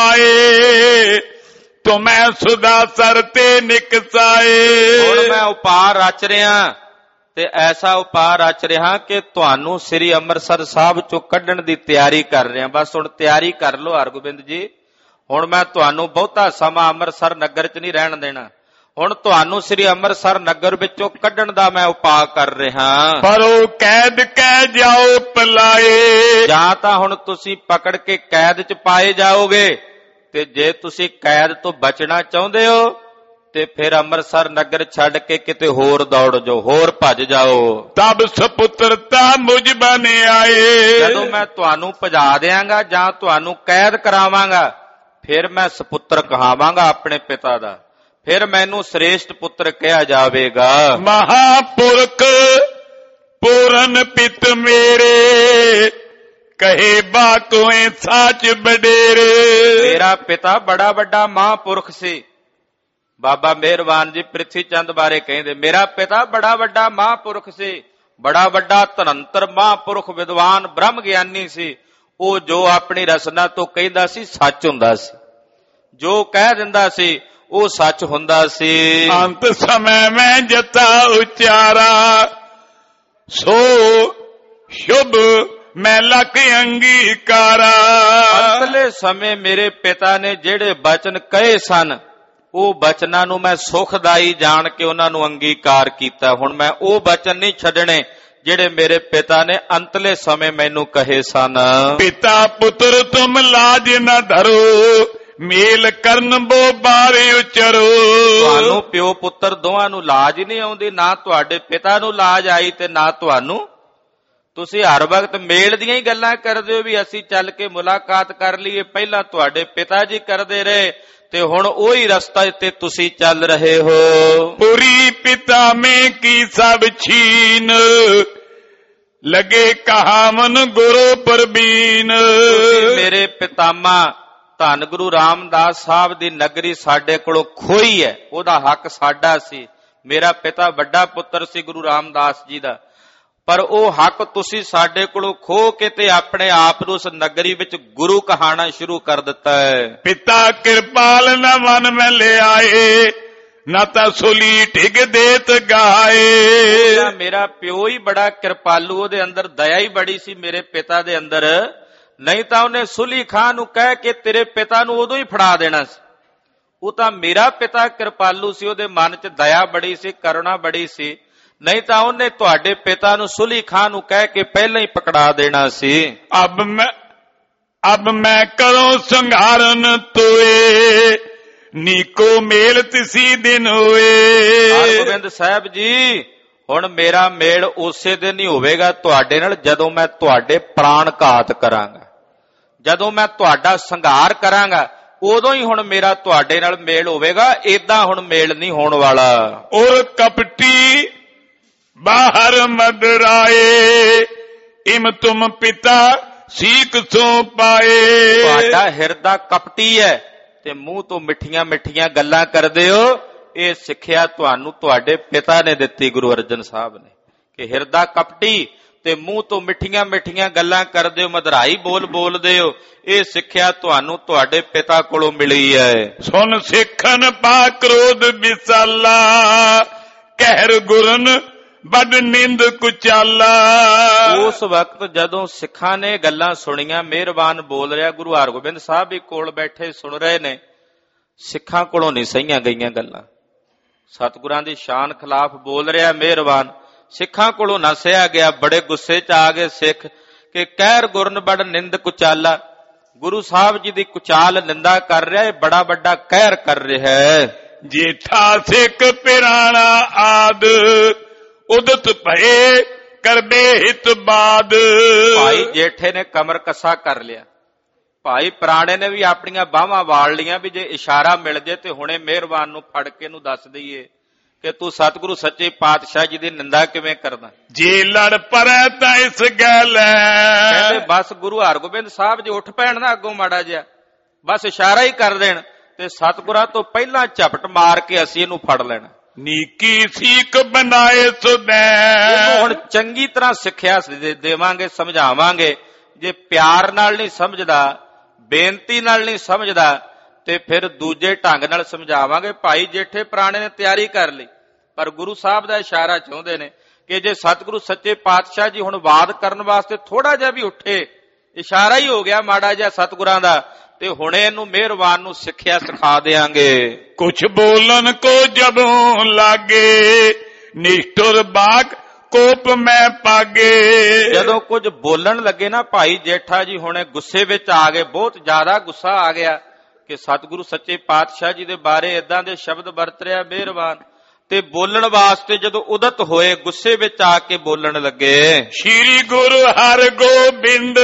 ਉਪਾਏ, ਤੁਮੈ ਸੁਦਾ ਸਰ ਤੇ ਨਿਕਸਾਏ। ਹੁਣ ਮੈਂ ਉਪਾਅ ਰਚ ਰਿਹਾ ਤੇ ਐਸਾ ਉਪਾਅ ਰਚ ਰਿਹਾ ਕਿ ਤੁਹਾਨੂੰ ਸ੍ਰੀ ਅੰਮ੍ਰਿਤਸਰ ਸਾਹਿਬ ਚੋਂ ਕੱਢਣ ਦੀ ਤਿਆਰੀ ਕਰ ਰਿਹਾ। ਬਸ ਹੁਣ ਤਿਆਰੀ ਕਰ ਲਓ ਹਰਗੋਬਿੰਦ ਜੀ। ਹੁਣ ਮੈਂ ਤੁਹਾਨੂੰ ਬਹੁਤਾ ਸਮਾਂ ਅੰਮ੍ਰਿਤਸਰ ਨਗਰ 'ਚ ਨਹੀਂ ਰਹਿਣ ਦੇਣਾ। ਹੁਣ ਤੁਹਾਨੂੰ ਸ੍ਰੀ ਅੰਮ੍ਰਿਤਸਰ ਨਗਰ ਵਿੱਚੋਂ ਕੱਢਣ ਦਾ ਮੈਂ ਉਪਾਅ ਕਰ ਰਿਹਾ। ਪਰ ਉਹ ਕੈਦ ਕਹਿ ਜਾਓ ਪਲਾਏ। ਜਾਂ ਤਾਂ ਹੁਣ ਤੁਸੀਂ ਪਕੜ ਕੇ ਕੈਦ 'ਚ ਪਾਏ ਜਾਓਗੇ, ਤੇ ਜੇ ਤੁਸੀਂ ਕੈਦ ਤੋਂ ਬਚਣਾ ਚਾਹੁੰਦੇ ਹੋ ਤੇ ਫਿਰ ਅੰਮ੍ਰਿਤਸਰ ਨਗਰ ਛੱਡ ਕੇ ਕਿਤੇ ਹੋਰ ਦੌੜ ਜਾਓ, ਹੋਰ ਭੱਜ ਜਾਓ। ਤਬ ਸੁਪੁੱਤਰਤਾ ਮੁਝ ਬਨ ਆਏ। ਜਦੋਂ ਮੈਂ ਤੁਹਾਨੂੰ ਭਜਾ ਦਿਆਂਗਾ ਜਾਂ ਤੁਹਾਨੂੰ ਕੈਦ ਕਰਾਵਾਂਗਾ, ਫਿਰ ਮੈਂ ਸੁਪੁੱਤਰ ਕਹਾਵਾਂਗਾ ਆਪਣੇ ਪਿਤਾ ਦਾ, ਫਿਰ ਮੈਨੂੰ ਸ੍ਰੇਸ਼ਟ ਪੁੱਤਰ ਕਿਹਾ ਜਾਵੇਗਾ। ਮਹਾਪੁਰਖ ਪੂਰਨ ਪਿਤ ਮੇਰੇ, ਕਹੇ ਬਾ ਕੋਏ ਸਾਚ ਬਡੇਰੇ। ਮੇਰਾ ਪਿਤਾ ਬੜਾ ਵੱਡਾ ਮਹਾਂਪੁਰਖ ਸੀ। ਬਾਬਾ ਮਿਹਰਬਾਨ ਜੀ ਪ੍ਰਿਥੀ ਚੰਦ ਬਾਰੇ ਕਹਿੰਦੇ, ਮੇਰਾ ਪਿਤਾ ਬੜਾ ਵੱਡਾ ਮਹਾਂਪੁਰਖ ਸੀ, ਬੜਾ ਵੱਡਾ ਧਨੰਤਰ ਮਹਾਂਪੁਰਖ, ਵਿਦਵਾਨ ਬ੍ਰਹਮ ਗਿਆਨੀ ਸੀ। ਉਹ ਜੋ ਆਪਣੀ ਰਸਨਾ ਤੋਂ ਕਹਿੰਦਾ ਸੀ ਸੱਚ ਹੁੰਦਾ ਸੀ, ਜੋ ਕਹਿ ਦਿੰਦਾ ਸੀ ਉਹ ਸੱਚ ਹੁੰਦਾ ਸੀ। ਅੰਤ ਸਮੇਂ ਮੈਂ ਜਤਾ ਉਚਾਰਾ, ਸੋ ਸ਼ੁਭ ਮੈਂ ਲਖ ਅੰਗੀਕਾਰਾ। ਅੰਤਲੇ ਸਮੇਂ ਮੇਰੇ ਪਿਤਾ ਨੇ ਜਿਹੜੇ ਬਚਨ ਕਹੇ ਸਨ, ਉਹ ਬਚਨਾਂ ਨੂੰ ਮੈਂ ਸੁਖਦਾਈ ਜਾਣ ਕੇ ਉਹਨਾਂ ਨੂੰ ਅੰਗੀਕਾਰ ਕੀਤਾ। ਹੁਣ ਮੈਂ ਉਹ ਬਚਨ ਨਹੀਂ ਛੱਡਣੇ ਜਿਹੜੇ ਮੇਰੇ ਪਿਤਾ ਨੇ ਅੰਤਲੇ ਸਮੇਂ ਮੈਨੂੰ ਕਹੇ ਸਨ। ਪਿਤਾ ਪੁੱਤਰ ਤੁਮ ਲਾਜ ਨਾ ਧਰੋ, ਮੇਲ ਕਰਨ ਬੋ ਬਾਰੇ ਉਚਰੋ। ਤੁਹਾਨੂੰ ਪਿਓ ਪੁੱਤਰ ਦੋਵਾਂ ਨੂੰ ਲਾਜ ਨਹੀਂ ਆਉਂਦੀ, ਨਾ ਤੁਹਾਡੇ ਪਿਤਾ ਨੂੰ ਲਾਜ ਆਈ ਤੇ ਨਾ ਤੁਹਾਨੂੰ। ਤੁਸੀਂ ਹਰ ਵਕਤ ਮੇਲ ਦੀਆਂ ਹੀ ਗੱਲਾਂ ਕਰਦੇ ਹੋ ਵੀ ਅਸੀਂ ਚੱਲ ਕੇ ਮੁਲਾਕਾਤ ਕਰ ਲਈਏ। ਪਹਿਲਾਂ ਤੁਹਾਡੇ ਪਿਤਾ ਜੀ ਕਰਦੇ ਰਹੇ ਤੇ ਹੁਣ ਉਹੀ ਰਸਤਾ ਤੇ ਤੁਸੀਂ ਚੱਲ ਰਹੇ ਹੋ। ਪੁਰੀ ਪਿਤਾ ਮੇ ਕੀ ਸਭ ਛੀਨ, ਲਗੇ ਕਹਾਵਨ ਗੁਰੂ ਪ੍ਰਬੀਨ। ਮੇਰੇ ਪਿਤਾਮਾ ਧੰਨ ਗੁਰੂ ਰਾਮਦਾਸ ਸਾਹਿਬ ਦੀ ਨਗਰੀ ਸਾਡੇ ਕੋਲੋਂ ਖੋਈ ਹੈ, ਉਹਦਾ ਹੱਕ ਸਾਡਾ ਸੀ। ਮੇਰਾ ਪਿਤਾ ਵੱਡਾ ਪੁੱਤਰ ਸੀ ਗੁਰੂ ਰਾਮਦਾਸ ਜੀ ਦਾ, ਪਰ ਉਹ ਹੱਕ ਤੁਸੀਂ ਸਾਡੇ ਕੋਲੋਂ ਖੋ ਕੇ ਤੇ ਆਪਣੇ ਆਪ ਨੂੰ ਉਸ ਨਗਰੀ ਵਿੱਚ ਗੁਰੂ ਕਹਾਣਾ ਸ਼ੁਰੂ ਕਰ ਦਿੱਤਾ ਹੈ। ਪਿਤਾ ਕਿਰਪਾਲ ਨ ਮਨ ਮੈਂ ਲਿਆਏ, ਨਾ ਤਾਂ ਸੁਲੀ ਢਿਗ ਦੇਤ ਗਾਏ। ਮੇਰਾ ਪਿਓ ਹੀ ਬੜਾ ਕਿਰਪਾਲੂ, ਉਹਦੇ ਅੰਦਰ ਦਇਆ ਹੀ ਬੜੀ ਸੀ ਮੇਰੇ ਪਿਤਾ ਦੇ ਅੰਦਰ, ਨਹੀਂ ਤਾਂ ਉਹਨੇ ਸੁਲੀ ਖਾਂ ਨੂੰ ਕਹਿ ਕੇ ਤੇਰੇ ਪਿਤਾ ਨੂੰ ਉਦੋਂ ਹੀ ਫੜਾ ਦੇਣਾ ਸੀ। ਉਹ ਤਾਂ ਮੇਰਾ ਪਿਤਾ ਕਿਰਪਾਲੂ ਸੀ, ਉਹਦੇ ਮਨ 'ਚ ਦਇਆ ਬੜੀ ਸੀ, ਕਰੁਣਾ ਬੜੀ ਸੀ, ਨਹੀਂ ਤਾਂ ਉਹਨੇ ਤੁਹਾਡੇ ਪਿਤਾ ਨੂੰ ਸੁਲੀ ਖਾਂ ਨੂੰ ਕਹਿ ਕੇ ਪਹਿਲਾਂ ਹੀ ਪਕੜਾ ਦੇਣਾ ਸੀ। ਅਬ ਮੈਂ ਅਬ ਮੈਂ ਕਰੋ ਸੰਘਾਰਨ ਤੋਏ, ਨੀਕੋ ਮੇਲ ਤਿਸੀ ਦਿਨ ਹੋਏ। ਹਰਗੋਬਿੰਦ ਸਾਹਿਬ ਜੀ, ਹੁਣ ਮੇਰਾ ਮੇਲ ਉਸੇ ਦਿਨ ਹੀ ਹੋਵੇਗਾ ਤੁਹਾਡੇ ਨਾਲ ਜਦੋਂ ਮੈਂ ਤੁਹਾਡੇ ਪ੍ਰਾਣ ਘਾਤ ਕਰਾਂਗਾ, ਜਦੋਂ ਮੈਂ ਤੁਹਾਡਾ ਸੰਘਾਰ ਕਰਾਂਗਾ। ਉਦੋਂ ਹੀ ਹੁਣ ਮੇਰਾ ਤੁਹਾਡੇ ਨਾਲ ਮੇਲ ਹੋਵੇਗਾ, ਏਦਾਂ ਹੁਣ ਮੇਲ ਨਹੀਂ ਹੋਣ ਵਾਲਾ। ਔਰ ਕਪਟੀ ਬਾਹਰ ਮਦਰਾਏ, ਇਮ ਤੁਮ ਪਿਤਾ ਸੀਖ ਸੋ ਪਾਏ। ਤੁਹਾਡਾ ਹਿਰਦਾ ਕਪਟੀ ਹੈ ਤੇ ਮੂੰਹ ਤੋਂ ਮਿੱਠੀਆਂ ਮਿੱਠੀਆਂ ਗੱਲਾਂ ਕਰਦੇ ਹੋ, ਇਹ ਸਿੱਖਿਆ ਤੁਹਾਨੂੰ ਤੁਹਾਡੇ ਪਿਤਾ ਨੇ ਦਿੱਤੀ, ਗੁਰੂ ਅਰਜਨ ਸਾਹਿਬ ਨੇ, ਕਿ ਹਿਰਦਾ ਕਪਟੀ ਤੇ ਮੂੰਹ ਤੋਂ ਮਿੱਠੀਆਂ ਮਿੱਠੀਆਂ ਗੱਲਾਂ ਕਰਦੇ ਹੋ, ਮਧਰਾਈ ਬੋਲ ਬੋਲਦੇ ਹੋ, ਇਹ ਸਿੱਖਿਆ ਤੁਹਾਨੂੰ ਤੁਹਾਡੇ ਪਿਤਾ ਕੋਲੋਂ ਮਿਲੀ ਹੈ। ਸੁਨ ਸਿੱਖਨ ਪਾ ਕ੍ਰੋਧ ਵਿਸਾਲਾ, ਕਹਿਰ ਗੁਰਨ ਬੜ ਨਿੰਦ ਕੁਚਾਲਾ। ਉਸ ਵਕਤ ਜਦੋਂ ਸਿੱਖਾਂ ਨੇ ਗੱਲਾਂ ਸੁਣੀਆਂ, ਮਿਹਰਬਾਨ ਬੋਲ ਰਿਹਾ, ਗੁਰੂ ਹਰਗੋਬਿੰਦ ਸਾਹਿਬ ਵੀ ਕੋਲ ਬੈਠੇ ਸੁਣ ਰਹੇ ਨੇ, ਸਿੱਖਾਂ ਕੋਲੋਂ ਨਹੀਂ ਸਹੀਆਂ ਗਈਆਂ ਗੱਲਾਂ, ਸਤਿਗੁਰਾਂ ਦੀ ਸ਼ਾਨ ਖਿਲਾਫ ਬੋਲ ਰਿਹਾ ਮਿਹਰਬਾਨ, ਸਿੱਖਾਂ ਕੋਲੋਂ ਨਾ ਸਹਿਆ ਗਿਆ। ਬੜੇ ਗੁੱਸੇ ਚ ਆ ਗਏ ਸਿੱਖ ਕਿ ਕਹਿਰ ਗੁਰਨ ਬੜ ਨਿੰਦ ਕੁਚਾਲਾ, ਗੁਰੂ ਸਾਹਿਬ ਜੀ ਦੀ ਕੁਚਾਲ ਨਿੰਦਾ ਕਰ ਰਿਹਾ ਹੈ, ਬੜਾ ਵੱਡਾ ਕਹਿਰ ਕਰ ਰਿਹਾ ਹੈ। ਜੇਠਾ ਸਿੱਖ ਪਿਰਾਣਾ ਆਦ, ਉਦਤ ਭਏ ਕਰਬੇ ਹਿਤ ਬਾਦ। ਭਾਈ ਜੇਠੇ ਨੇ ਕਮਰ ਕੱਸਾ ਕਰ ਲਿਆ, ਭਾਈ ਪੁਰਾਣੇ ਨੇ ਵੀ ਆਪਣੀਆਂ ਬਾਹਾਂ ਵਾਲ ਲੀਆਂ ਵੀ ਜੇ ਇਸ਼ਾਰਾ ਮਿਲ ਜੇ ਤੇ ਹੁਣੇ ਮਿਹਰਬਾਨ ਨੂੰ ਫੜ ਕੇ ਨੂੰ ਦੱਸ ਦਈਏ ਕਿ ਤੂੰ ਸਤਿਗੁਰੂ ਸੱਚੇ ਪਾਤਸ਼ਾਹ ਜੀ ਦੀ ਨਿੰਦਾ ਕਿਵੇਂ ਕਰਦਾ। ਜੇ ਲੜ ਪਰੈ ਤਾਂ ਇਸ ਗੱਲ ਕਹਿੰਦੇ ਬਸ ਗੁਰੂ ਹਰਗੋਬਿੰਦ ਸਾਹਿਬ ਜੀ ਉੱਠ ਪੈਣ ਨਾ ਅੱਗੋਂ ਮਾੜਾ ਜਿਹਾ, ਬਸ ਇਸ਼ਾਰਾ ਹੀ ਕਰ ਦੇਣ ਤੇ ਸਤਿਗੁਰਾਂ ਤੋਂ ਪਹਿਲਾਂ ਝਪਟ ਮਾਰ ਕੇ ਅਸੀਂ ਇਹਨੂੰ ਫੜ ਲੈਣਾ। ਨੀਕੀ ਸੀਖ ਬਣਾਏ ਸੁਦੈ, ਇਹਨੂੰ ਹੁਣ ਚੰਗੀ ਤਰ੍ਹਾਂ ਸਿੱਖਿਆ ਦੇਵਾਂਗੇ, ਸਮਝਾਵਾਂਗੇ। ਜੇ ਪਿਆਰ ਨਾਲ ਨਹੀਂ ਸਮਝਦਾ, ਬੇਨਤੀ ਨਾਲ ਨਹੀਂ ਸਮਝਦਾ, ਤੇ ਫਿਰ ਦੂਜੇ ਢੰਗ ਨਾਲ ਸਮਝਾਵਾਂਗੇ। ਭਾਈ ਜੇਠੇ ਪੁਰਾਣੇ ਨੇ ਤਿਆਰੀ ਕਰ ਲਈ, ਪਰ ਗੁਰੂ ਸਾਹਿਬ ਦਾ ਇਸ਼ਾਰਾ ਚਾਹੁੰਦੇ ਨੇ ਕਿ ਜੇ ਸਤਿਗੁਰੂ ਸੱਚੇ ਪਾਤਸ਼ਾਹ ਜੀ ਹੁਣ ਵਾਦ ਕਰਨ ਵਾਸਤੇ ਥੋੜਾ ਜਿਹਾ ਵੀ ਉੱਠੇ, ਇਸ਼ਾਰਾ ਹੀ ਹੋ ਗਿਆ ਮਾੜਾ ਜਿਹਾ ਸਤਿਗੁਰਾਂ ਦਾ, ਤੇ ਹੁਣੇ ਇਹਨੂੰ ਮਿਹਰਬਾਨ ਨੂੰ ਸਿੱਖਿਆ ਸਿਖਾ ਦੇਾਂਗੇ। ਕੁਛ ਬੋਲਣ ਕੋ ਜਦੋਂ ਲਾਗੇ, ਨਿਸ਼ਠੁਰ ਬਾਕ ਕੋਪ ਮੈਂ ਪਾਗੇ। ਜਦੋਂ ਕੁਝ ਬੋਲਣ ਲੱਗੇ ਨਾ ਭਾਈ ਜੇਠਾ ਜੀ ਹੁਣੇ ਗੁੱਸੇ ਵਿੱਚ ਆ ਗਏ, ਬਹੁਤ ਜ਼ਿਆਦਾ ਗੁੱਸਾ ਆ ਗਿਆ ਕਿ ਸਤਿਗੁਰੂ ਸੱਚੇ ਪਾਤਸ਼ਾਹ ਜੀ ਦੇ ਬਾਰੇ ਏਦਾਂ ਦੇ ਸ਼ਬਦ ਵਰਤ ਰਿਹਾ ਮਿਹਰਬਾਨ, ਤੇ ਬੋਲਣ ਵਾਸਤੇ ਜਦੋਂ ਉਦਤ ਹੋਏ, ਗੁੱਸੇ ਵਿੱਚ ਆ ਕੇ ਬੋਲਣ ਲੱਗੇ। ਸ਼੍ਰੀ ਗੁਰੂ ਹਰਗੋਬਿੰਦ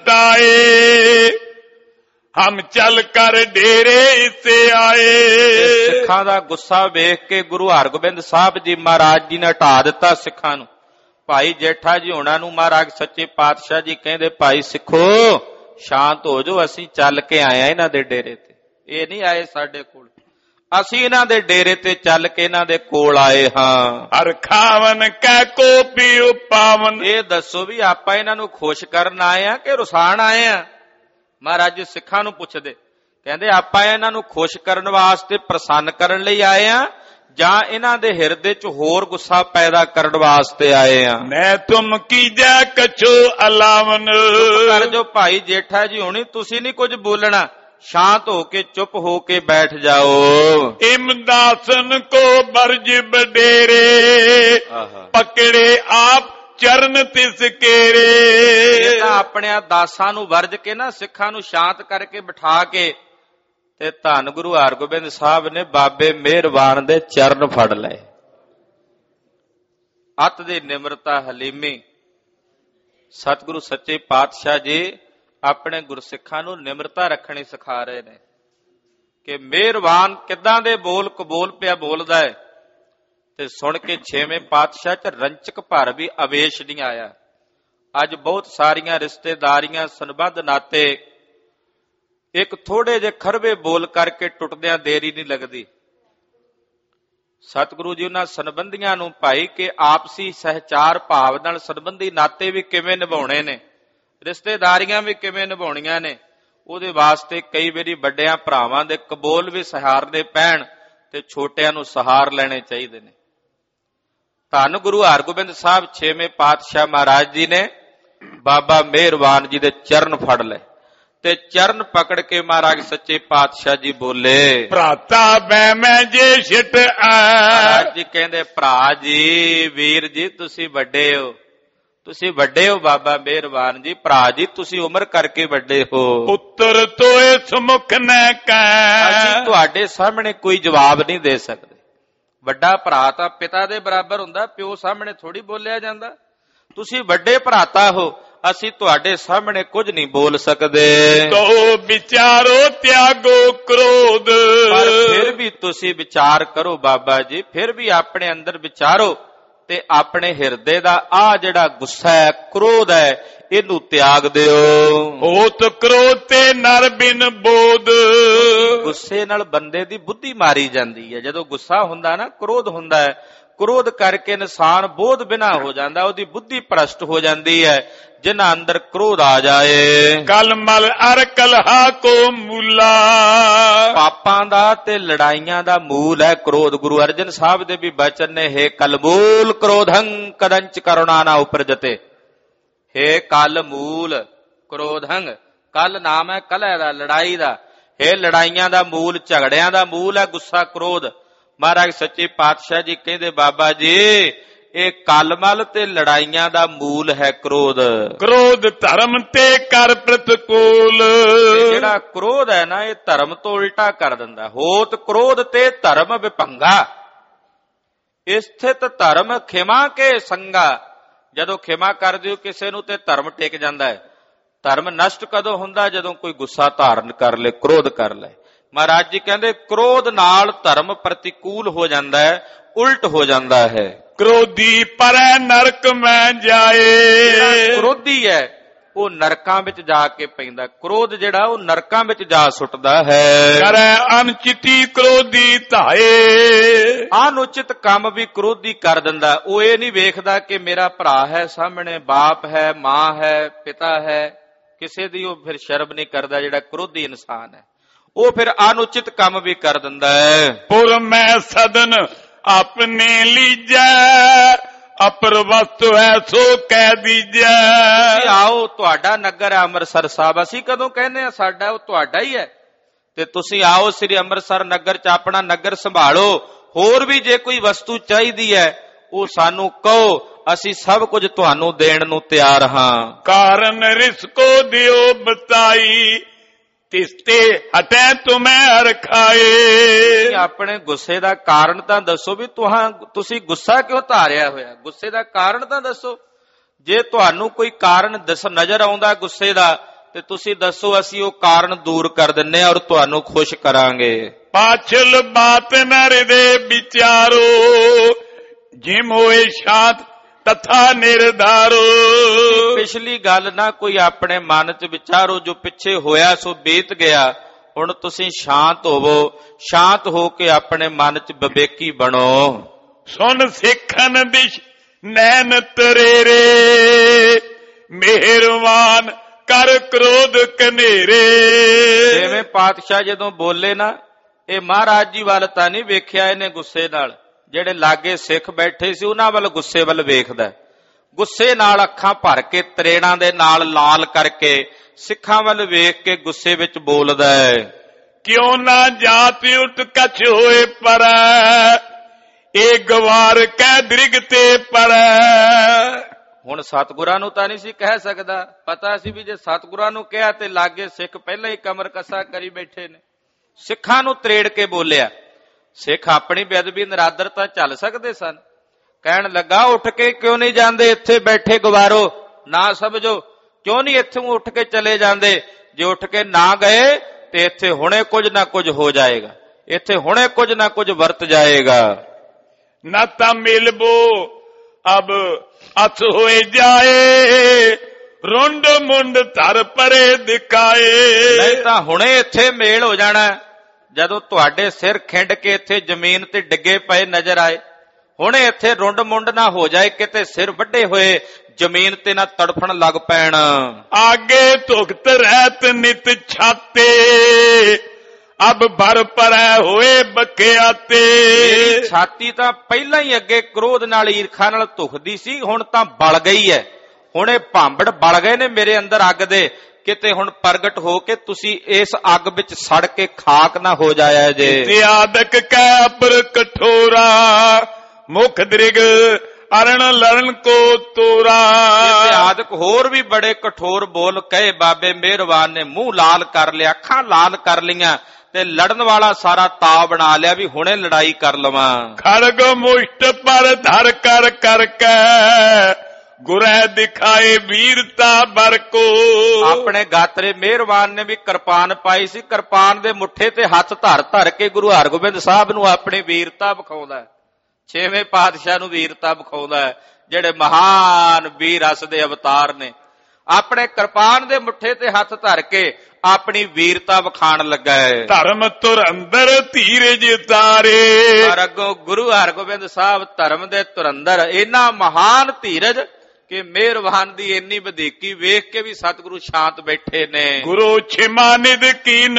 ਹਟਾਏ, ਹਮ ਚੱਲ ਕਰ ਡੇਰੇ ਇਸੇ ਆਏ। ਸਿੱਖਾਂ ਦਾ ਗੁੱਸਾ ਵੇਖ ਕੇ ਗੁਰੂ ਹਰਗੋਬਿੰਦ ਸਾਹਿਬ ਜੀ ਮਹਾਰਾਜ ਜੀ ਨੇ ਹਟਾ ਦਿੱਤਾ ਸਿੱਖਾਂ ਨੂੰ। ਭਾਈ ਜੇਠਾ ਜੀ ਉਹਨਾਂ ਨੂੰ ਮਹਾਰਾਜ ਸੱਚੇ ਪਾਤਸ਼ਾਹ ਜੀ ਕਹਿੰਦੇ, ਭਾਈ ਸਿੱਖੋ ਸ਼ਾਂਤ ਹੋ ਜਾਓ, ਅਸੀਂ ਚੱਲ ਕੇ ਆਏ ਆ ਇਹਨਾਂ ਦੇ ਡੇਰੇ ਤੇ, ਇਹ ਨਹੀਂ ਆਏ ਸਾਡੇ ਕੋਲ, ਅਸੀਂ ਇਹਨਾਂ ਦੇ ਡੇਰੇ ਤੇ ਚੱਲ ਕੇ ਇਹਨਾਂ ਦੇ ਕੋਲ ਆਏ ਹਾਂ। ਹਰ ਖਾਵਨ ਕਹਿ ਕੋ ਪੀਉ ਪਾਵਨ, ਇਹ ਦੱਸੋ ਵੀ ਆਪਾਂ ਇਹਨਾਂ ਨੂੰ ਖੁਸ਼ ਕਰਨ ਆਏ ਆ ਕਿ ਰੁਸਾਣ ਆਏ ਆ। ਮਹਾਰਾਜ ਸਿੱਖਾਂ ਨੂੰ ਪੁੱਛਦੇ, ਕਹਿੰਦੇ ਆਪਾਂ ਇਹਨਾਂ ਨੂੰ ਖੁਸ਼ ਕਰਨ ਵਾਸਤੇ, ਪ੍ਰਸੰਨ ਕਰਨ ਲਈ ਆਏ ਆ, ਜਾਂ ਇਹਨਾਂ ਦੇ ਹਿਰਦੇ 'ਚ ਹੋਰ ਗੁੱਸਾ ਪੈਦਾ ਕਰਨ ਵਾਸਤੇ ਆਏ ਆ। ਮੈਂ ਤੁਮ ਕੀਜੈ ਕਛੂ ਅਲਾਵਨ, ਕਰ ਜੋ ਭਾਈ ਜੇਠਾ ਜੀ ਹੁਣੀ, ਤੁਸੀਂ ਨਹੀਂ ਕੁਝ ਬੋਲਣਾ, ਸ਼ਾਂਤ ਹੋ ਕੇ ਚੁੱਪ ਹੋ ਕੇ ਬੈਠ ਜਾਓ। ਇਮਦਾਸਨ ਕੋ ਬਰਜ ਬਡੇਰੇ, ਪਕੜੇ ਆਪ ਚਰਨ ਤਿਸ ਕੇਰੇ। ਇਹ ਤਾਂ ਆਪਣੇ ਦਾਸਾਂ ਨੂੰ ਵਰਜ ਕੇ ਨਾ, ਸਿੱਖਾਂ ਨੂੰ ਸ਼ਾਂਤ ਕਰਕੇ ਬਿਠਾ ਕੇ, ਤੇ ਧੰਨ ਗੁਰੂ ਹਰਗੋਬਿੰਦ ਸਾਹਿਬ ਨੇ ਬਾਬੇ ਮਿਹਰਬਾਨ ਦੇ ਚਰਨ ਫੜ ਲਏ। ਅਤ ਦੀ ਨਿਮਰਤਾ ਹਲੀਮੀ, ਸਤਿਗੁਰੂ ਸੱਚੇ ਪਾਤਸ਼ਾਹ ਜੀ ਆਪਣੇ ਗੁਰਸਿੱਖਾਂ ਨੂੰ ਨਿਮਰਤਾ ਰੱਖਣੀ ਸਿਖਾ ਰਹੇ ਨੇ ਕਿ ਮਿਹਰਬਾਨ ਕਿੱਦਾਂ ਦੇ ਬੋਲ ਕਬੂਲ ਪਿਆ ਬੋਲਦਾ ਹੈ। ਤੇ ਸੁਣ ਕੇ ਛੇਵੇਂ ਪਾਤਸ਼ਾਹ ਚ ਰੰਚਕ ਭਰ ਵੀ ਆਵੇਸ਼ ਨਹੀਂ ਆਇਆ। ਅੱਜ ਬਹੁਤ ਸਾਰੀਆਂ ਰਿਸ਼ਤੇਦਾਰੀਆਂ, ਸੰਬੰਧ, ਨਾਤੇ ਇੱਕ ਥੋੜੇ ਜਿਹੇ ਖਰਵੇ ਬੋਲ ਕਰਕੇ ਟੁੱਟਦਿਆਂ ਦੇਰੀ ਨਹੀਂ ਲੱਗਦੀ। ਸਤਿਗੁਰੂ ਜੀ ਉਹਨਾਂ ਸੰਬੰਧੀਆਂ ਨੂੰ ਭਾਈ ਕਿ ਆਪਸੀ ਸਹਿਚਾਰ ਭਾਵ ਨਾਲ ਸੰਬੰਧੀ ਨਾਤੇ ਵੀ ਕਿਵੇਂ ਨਿਭਾਉਣੇ ਨੇ, ਰਿਸ਼ਤੇਦਾਰੀਆਂ ਵੀ ਕਿਵੇਂ ਨਿਭਾਉਣੀਆਂ ਨੇ, ਉਹਦੇ ਵਾਸਤੇ ਕਈ ਵਾਰੀ ਵੱਡਿਆਂ ਭਰਾਵਾਂ ਦੇ ਕਬੂਲ ਵੀ ਸਹਾਰਨੇ ਪੈਣ ਤੇ ਛੋਟਿਆਂ ਨੂੰ ਸਹਾਰ ਲੈਣੇ ਚਾਹੀਦੇ ਨੇ। ਧੰਨ ਗੁਰੂ ਹਰਗੋਬਿੰਦ ਸਾਹਿਬ ਛੇਵੇਂ ਪਾਤਸ਼ਾਹ ਮਹਾਰਾਜ ਜੀ ਨੇ ਬਾਬਾ ਮਿਹਰਬਾਨ ਜੀ ਦੇ ਚਰਨ ਫੜ ਲਏ ਤੇ ਚਰਨ ਪਕੜ ਕੇ ਮਹਾਰਾਜ ਸੱਚੇ ਪਾਤਸ਼ਾਹ ਜੀ ਬੋਲੇ, ਭਰਾਤਾ ਬੈ ਮੈਂ ਜੇ ਛਿਟ ਆ। ਮਹਾਰਾਜ ਜੀ ਕਹਿੰਦੇ, ਭਰਾ ਜੀ, ਵੀਰ ਜੀ, ਤੁਸੀਂ ਵੱਡੇ ਹੋ, ਤੁਸੀਂ ਵੱਡੇ ਹੋ ਬਾਬਾ ਮਿਹਰਬਾਨ ਜੀ, ਭਰਾ ਜੀ ਤੁਸੀਂ ਉਮਰ ਕਰਕੇ ਵੱਡੇ ਹੋ। ਪੁੱਤਰ ਤੋਏ ਸਮੁਖ ਨੈ ਕੈ, ਅਸੀਂ ਤੁਹਾਡੇ ਸਾਹਮਣੇ ਕੋਈ ਜਵਾਬ ਨਹੀਂ ਦੇ ਸਕਦੇ। ਵੱਡਾ ਭਰਾ ਤਾਂ ਪਿਤਾ ਦੇ ਬਰਾਬਰ ਹੁੰਦਾ, ਪਿਓ ਸਾਹਮਣੇ ਥੋੜੀ ਬੋਲਿਆ ਜਾਂਦਾ। ਤੁਸੀਂ ਵੱਡੇ ਭਰਾਤਾ ਹੋ, ਅਸੀਂ ਤੁਹਾਡੇ ਸਾਹਮਣੇ ਕੁਝ ਨਹੀਂ ਬੋਲ ਸਕਦੇ। ਤੋ ਵਿਚਾਰੋ ਤਿਆਗੋ ਕ੍ਰੋਧ, ਪਰ ਫਿਰ ਵੀ ਤੁਸੀਂ ਵਿਚਾਰ ਕਰੋ ਬਾਬਾ ਜੀ, ਫਿਰ ਵੀ ਆਪਣੇ ਅੰਦਰ ਵਿਚਾਰੋ ਤੇ ਆਪਣੇ ਹਿਰਦੇ ਦਾ ਆ ਜਿਹੜਾ ਗੁੱਸਾ ਹੈ, ਕ੍ਰੋਧ ਹੈ, ਇਹਨੂੰ ਤਿਆਗ ਦਿਓ। ਹੋਤ ਕ੍ਰੋਧ ਤੇ ਨਰ ਬਿਨ ਬੋਧ, ਗੁੱਸੇ ਨਾਲ ਬੰਦੇ ਦੀ ਬੁੱਧੀ ਮਾਰੀ ਜਾਂਦੀ ਹੈ। ਜਦੋਂ ਗੁੱਸਾ ਹੁੰਦਾ ਨਾ, ਕ੍ਰੋਧ ਹੁੰਦਾ ਹੈ, ਕ੍ਰੋਧ ਕਰਕੇ ਇਨਸਾਨ ਬੋਧ ਬਿਨਾ ਹੋ ਜਾਂਦਾ, ਉਹਦੀ ਬੁੱਧੀ ਭ੍ਰਸ਼ਟ ਹੋ ਜਾਂਦੀ ਹੈ। ਜਿਨ੍ਹਾਂ ਅੰਦਰ ਕ੍ਰੋਧ ਆ ਜਾਏ, ਕਲ ਮਲ ਅਰ ਕਲਹਾ ਕੋ ਮੂਲਾ, ਪਾਪਾਂ ਦਾ ਤੇ ਲੜਾਈਆਂ ਦਾ ਮੂਲ ਹੈ ਕ੍ਰੋਧ। ਗੁਰੂ ਅਰਜਨ ਸਾਹਿਬ ਦੇ ਵੀ ਬਚਨ ਨੇ, ਹੈ ਕਲ ਮੂਲ ਕ੍ਰੋਧੰ ਕਦੰਚ ਕਰੁਣਾ ਨਾ ਉਪਰਜਤੇ। ਹੈ ਕਲ ਮੂਲ ਕ੍ਰੋਧੰ, ਕਲ ਨਾਮ ਹੈ ਕਲਹ ਦਾ, ਲੜਾਈ ਦਾ। ਇਹ ਲੜਾਈਆਂ ਦਾ ਮੂਲ, ਝਗੜਿਆਂ ਦਾ ਮੂਲ ਹੈ ਗੁੱਸਾ, ਕ੍ਰੋਧ। ਮਹਾਰਾਜ ਸੱਚੇ ਪਾਤਸ਼ਾਹ ਜੀ ਕਹਿੰਦੇ, ਬਾਬਾ ਜੀ ਇਹ ਕਲਮਲ ਤੇ ਲੜਾਈਆਂ ਦਾ ਮੂਲ ਹੈ ਕ੍ਰੋਧ। ਕ੍ਰੋਧ ਧਰਮ ਤੇ ਕਰ ਪ੍ਰਤਕੂਲ, ਜਿਹੜਾ ਕ੍ਰੋਧ ਹੈ ਨਾ, ਇਹ ਧਰਮ ਤੋਂ ਉਲਟਾ ਕਰ ਦਿੰਦਾ। ਹੋਤ ਕ੍ਰੋਧ ਤੇ ਧਰਮ ਵਿਭੰਗਾ, ਸਥਿਤ ਧਰਮ ਖਿਮਾ ਕੇ ਸੰਗਾ। ਜਦੋਂ ਖਿਮਾ ਕਰ ਦਿਓ ਕਿਸੇ ਨੂੰ ਤੇ ਧਰਮ ਟਿਕ ਜਾਂਦਾ ਹੈ। ਧਰਮ ਨਸ਼ਟ ਕਦੋਂ ਹੁੰਦਾ? ਜਦੋਂ ਕੋਈ ਗੁੱਸਾ ਧਾਰਨ ਕਰ ਲੇ, ਕ੍ਰੋਧ ਕਰ ਲੈ। ਮਹਾਰਾਜ ਜੀ ਕਹਿੰਦੇ ਕ੍ਰੋਧ ਨਾਲ ਧਰਮ ਪ੍ਰਤੀਕੂਲ ਹੋ ਜਾਂਦਾ ਹੈ, ਉਲਟ ਹੋ ਜਾਂਦਾ ਹੈ। ਕ੍ਰੋਧੀ ਪਰੈ ਨਰਕ ਮੈਂ ਜਾਏ, ਕ੍ਰੋਧੀ ਹੈ ਉਹ ਨਰਕਾਂ ਵਿੱਚ ਜਾ ਕੇ ਪੈਂਦਾ। ਕ੍ਰੋਧ ਜਿਹੜਾ ਉਹ ਨਰਕਾਂ ਵਿੱਚ ਜਾ ਸੁੱਟਦਾ ਹੈ। ਕਰੈ ਅਨਚਿਤੀ ਕ੍ਰੋਧੀ ਧਾਏ, ਅਨੁਚਿਤ ਕੰਮ ਵੀ ਕ੍ਰੋਧੀ ਕਰ ਦਿੰਦਾ। ਉਹ ਇਹ ਨਹੀਂ ਵੇਖਦਾ ਕਿ ਮੇਰਾ ਭਰਾ ਹੈ ਸਾਹਮਣੇ, ਬਾਪ ਹੈ, ਮਾਂ ਹੈ, ਪਿਤਾ ਹੈ, ਕਿਸੇ ਦੀ ਉਹ ਫਿਰ ਸ਼ਰਮ ਨਹੀਂ ਕਰਦਾ। ਜਿਹੜਾ ਕ੍ਰੋਧੀ ਇਨਸਾਨ ਹੈ ਉਹ ਫਿਰ ਅਨੁਚਿਤ ਕੰਮ ਵੀ ਕਰ ਦਿੰਦਾ ਹੈ। ਪੁਰ ਮੈਂ ਸਦਨ ਆਪਣੇ ਲੀਜੈ, ਅਪਰ ਵਸਤੂ ਹੈ ਸੋ ਕਹਿ ਦੀਜੈ। ਆਓ, ਤੁਹਾਡਾ ਨਗਰ ਹੈ ਅੰਮ੍ਰਿਤਸਰ ਸਾਹਿਬ। ਅਸੀਂ ਕਦੋਂ ਕਹਿੰਦੇ ਆ ਸਾਡਾ? ਉਹ ਤੁਹਾਡਾ ਹੀ ਹੈ। ਤੇ ਤੁਸੀਂ ਆਓ ਸ੍ਰੀ ਅੰਮ੍ਰਿਤਸਰ ਨਗਰ ਚ ਆਪਣਾ ਨਗਰ ਸੰਭਾਲੋ। ਹੋਰ ਵੀ ਜੇ ਕੋਈ ਵਸਤੂ ਚਾਹੀਦੀ ਹੈ ਉਹ ਸਾਨੂੰ ਕਹੋ, ਅਸੀਂ ਸਭ ਕੁਝ ਤੁਹਾਨੂੰ ਦੇਣ ਨੂੰ ਤਿਆਰ ਹਾਂ। ਕਾਰਨ ਰਿਸਕੋ ਦਿਓ ਬਤਾਈ, ਤਿਸਤੇ ਹਟੈ ਤੁਮੈ ਰਖਾਏ। ਆਪਣੇ ਗੁੱਸੇ ਦਾ ਕਾਰਨ ਤਾਂ ਦੱਸੋ ਵੀ ਤੁਹਾਂ ਤੁਸੀਂ ਗੁੱਸਾ ਕਿਉਂ ਧਾਰਿਆ ਹੋਇਆ? ਗੁੱਸੇ ਦਾ ਕਾਰਨ ਤਾਂ ਦੱਸੋ। ਜੇ ਤੁਹਾਨੂੰ ਕੋਈ ਕਾਰਨ ਦੱਸ ਨਜ਼ਰ ਆਉਂਦਾ ਗੁੱਸੇ ਦਾ ਤੇ ਤੁਸੀਂ ਦੱਸੋ, ਅਸੀਂ ਉਹ ਕਾਰਨ ਦੂਰ ਕਰ ਦਿੰਨੇ ਔਰ ਤੁਹਾਨੂੰ ਖੁਸ਼ ਕਰਾਂਗੇ। ਪਾਛਲ ਬਾਤ ਨਰ ਦੇ ਵਿਚਾਰੋ, ਜਿਮ ਹੋਏ ਸ਼ਾਂਤ ਤਥਾ ਨਿਰਧਾਰੋ। ਪਿਛਲੀ ਗੱਲ ਨਾ ਕੋਈ ਆਪਣੇ ਮਨ ਚ ਵਿਚਾਰੋ, ਜੋ ਪਿੱਛੇ ਹੋਇਆ ਸੋ ਬੀਤ ਗਿਆ। ਹੁਣ ਤੁਸੀਂ ਸ਼ਾਂਤ ਹੋਵੋ, ਸ਼ਾਂਤ ਹੋ ਕੇ ਆਪਣੇ ਮਨ ਚ ਵਿਵੇਕੀ ਬਣੋ। ਸੁਨ ਸਿੱਖਨ ਦਿਸ਼ ਨੈਣ ਤਰੇਰੇ, ਮਿਹਰਵਾਨ ਕਰ ਕ੍ਰੋਧ ਕਨੇਰੇ। ਜਿਵੇਂ ਪਾਤਸ਼ਾਹ ਜਦੋਂ ਬੋਲੇ ਨਾ, ਇਹ ਮਹਾਰਾਜ ਜੀ ਵੱਲ ਤਾਂ ਨਹੀਂ ਵੇਖਿਆ ਇਹਨੇ ਗੁੱਸੇ ਨਾਲ। ਜਿਹੜੇ ਲਾਗੇ ਸਿੱਖ ਬੈਠੇ ਸੀ ਉਹਨਾਂ ਵੱਲ ਗੁੱਸੇ ਵੱਲ ਵੇਖਦਾ। ਗੁੱਸੇ ਨਾਲ ਅੱਖਾਂ ਭਰ ਕੇ, ਤਰੇੜਾਂ ਦੇ ਨਾਲ ਲਾਲ ਕਰਕੇ ਸਿੱਖਾਂ ਵੱਲ ਵੇਖ ਕੇ ਗੁੱਸੇ ਵਿੱਚ ਬੋਲਦਾ ਹੈ। ਕਿਉਂ ਨਾ ਜਾਤ ਉਠ ਕਛ ਹੋਏ ਪਰ, ਇਹ ਗਵਾਰ ਕਹਿ ਦ੍ਰਿਗ ਤੇ ਪਰ। ਹੁਣ ਸਤਿਗੁਰਾਂ ਨੂੰ ਤਾਂ ਨਹੀਂ ਸੀ ਕਹਿ ਸਕਦਾ। ਪਤਾ ਸੀ ਵੀ ਜੇ ਸਤਿਗੁਰਾਂ ਨੂੰ ਕਿਹਾ ਤੇ ਲਾਗੇ ਸਿੱਖ ਪਹਿਲਾਂ ਹੀ ਕਮਰ ਕੱਸਾ ਕਰੀ ਬੈਠੇ ਨੇ। ਸਿੱਖਾਂ ਨੂੰ ਤਰੇੜ ਕੇ ਬੋਲਿਆ। ਸਿੱਖ ਆਪਣੀ ਬੇਅਦਬੀ ਨਰਾਦਰ ਤਾਂ ਚੱਲ ਸਕਦੇ ਸਨ। ਕਹਿਣ ਲੱਗਾ, ਉੱਠ ਕੇ ਕਿਉਂ ਨਹੀਂ ਜਾਂਦੇ? ਇੱਥੇ ਬੈਠੇ ਗਵਾਰੋ ਨਾ ਸਮਝੋ, ਕਿਉਂ ਨਹੀਂ ਇੱਥੋਂ ਉੱਠ ਕੇ ਚਲੇ ਜਾਂਦੇ? ਜੇ ਉੱਠ ਕੇ ਨਾ ਗਏ ਤੇ ਇੱਥੇ ਹੁਣੇ ਕੁਝ ਨਾ ਕੁਝ ਹੋ ਜਾਏਗਾ, ਇੱਥੇ ਹੁਣੇ ਕੁਝ ਨਾ ਕੁਝ ਵਰਤ ਜਾਏਗਾ। ਨਾ ਤਾਂ ਮਿਲਬੋ ਅਬ ਅਥ ਹੋਏ ਜਾਏ, ਰੁੰਡ ਮੁੰਡ ਧਰ ਪਰੇ ਦਿਖਾਏ। ਨਹੀਂ ਤਾਂ ਹੁਣੇ ਇੱਥੇ ਮੇਲ ਹੋ ਜਾਣਾ ਜਦੋਂ ਤੁਹਾਡੇ ਸਿਰ ਖਿੰਡ ਕੇ ਇੱਥੇ ਜ਼ਮੀਨ ਤੇ ਡਿੱਗੇ ਪਏ ਨਜ਼ਰ ਆਏ। ਹੁਣੇ ਇੱਥੇ ਰੁੰਡ ਮੁੰਡ ਨਾ ਹੋ ਜਾਏ, ਕਿਤੇ ਸਿਰ ਵੱਡੇ ਹੋਏ ਜ਼ਮੀਨ ਤੇ ਨਾ ਤੜਫਣ ਲੱਗ ਪੈਣ। ਆਗੇ ਧੁਖਤ ਰਹਿਤ ਨਿਤ ਛਾਤੇ, ਅਬ ਭਰ ਪਰੈ ਹੋਏ ਬਖਿਆਤੇ। ਛਾਤੀ ਤਾਂ ਪਹਿਲਾਂ ਹੀ ਅੱਗੇ ਕ੍ਰੋਧ ਨਾਲ, ਈਰਖਾ ਨਾਲ ਧੁਖਦੀ ਸੀ, ਹੁਣ ਤਾਂ ਬਲ ਗਈ ਹੈ। ਹੁਣੇ ਭਾਂਬੜ ਬਲ ਗਏ ਨੇ ਮੇਰੇ ਅੰਦਰ ਅੱਗ ਦੇ। ਕਿਤੇ ਹੁਣ ਪ੍ਰਗਟ ਹੋ ਕੇ ਤੁਸੀਂ ਇਸ ਅੱਗ ਵਿੱਚ ਸੜ ਕੇ ਖਾਕ ਨਾ ਹੋ ਜਾਇਆ ਜੇ। ਤੇ ਆਦਕ ਕੈ ਅਪਰ ਕਠੋਰਾ, ਮੁਖ ਦ੍ਰਿਗ ਅਰਣ ਲੜਨ ਕੋ ਤੋਰਾ। ਤੇ ਆਦਕ ਹੋਰ ਵੀ ਬੜੇ ਕਠੋਰ ਬੋਲ ਕਹੇ ਬਾਬੇ ਮਿਹਰਬਾਨ ਨੇ। ਮੂੰਹ ਲਾਲ ਕਰ ਲਿਆ, ਅੱਖਾਂ ਲਾਲ ਕਰ ਲੀਆਂ ਤੇ ਲੜਨ ਵਾਲਾ ਸਾਰਾ ਤਾ ਬਣਾ ਲਿਆ ਵੀ ਹੁਣੇ ਲੜਾਈ ਕਰ ਲਵਾਂ। ਖੜਗ ਮੁਸ਼ਟ ਪਰ ਧਰ ਕਰ ਕਰਕੇ, ਗੁਰੈ ਦਿਖਾਏ ਵੀਰਤਾ ਬਰਕੋ। ਆਪਣੇ ਗਾਤਰੇ ਮਿਹਰਬਾਨ ਨੇ ਵੀ ਕਿਰਪਾਨ ਪਾਈ ਸੀ, ਕਿਰਪਾਨ ਦੇ ਮੁੱਠੇ ਤੇ ਹੱਥ ਧਰ ਧਰ ਕੇ ਗੁਰੂ ਹਰਗੋਬਿੰਦ ਸਾਹਿਬ ਨੂੰ ਆਪਣੀ ਵੀਰਤਾ ਵਿਖਾਉਂਦਾ ਹੈ। ਛੇਵੇਂ ਪਾਤਸ਼ਾਹ ਨੂੰ ਵੀਰਤਾ ਵਿਖਾਉਂਦਾ ਹੈ, ਜਿਹੜੇ ਮਹਾਨ ਵੀਰ ਰਸ ਦੇ ਅਵਤਾਰ ਨੇ। ਆਪਣੇ ਕਿਰਪਾਨ ਦੇ ਮੁੱਠੇ ਤੇ ਹੱਥ ਧਰ ਕੇ ਆਪਣੀ ਵੀਰਤਾ ਵਿਖਾਣ ਲੱਗਾ ਹੈ। ਧਰਮ ਤੁਰ ਅੰਦਰ ਧੀਰਜ ਤਾਰੇ। ਪਰ ਅੱਗੋਂ ਗੁਰੂ ਹਰਗੋਬਿੰਦ ਸਾਹਿਬ ਧਰਮ ਦੇ ਧੁਰੰਦਰ ਇੰਨਾ ਮਹਾਨ ਧੀਰਜ ਕਿ ਮਿਹਰਬਾਨ ਦੀ ਇੰਨੀ ਵਧੀਕੀ ਵੇਖ ਕੇ ਵੀ ਸਤਿਗੁਰੂ ਸ਼ਾਂਤ ਬੈਠੇ ਨੇ। ਗੁਰੂ ਛਿਮਾਨਿਦ ਕੀਨ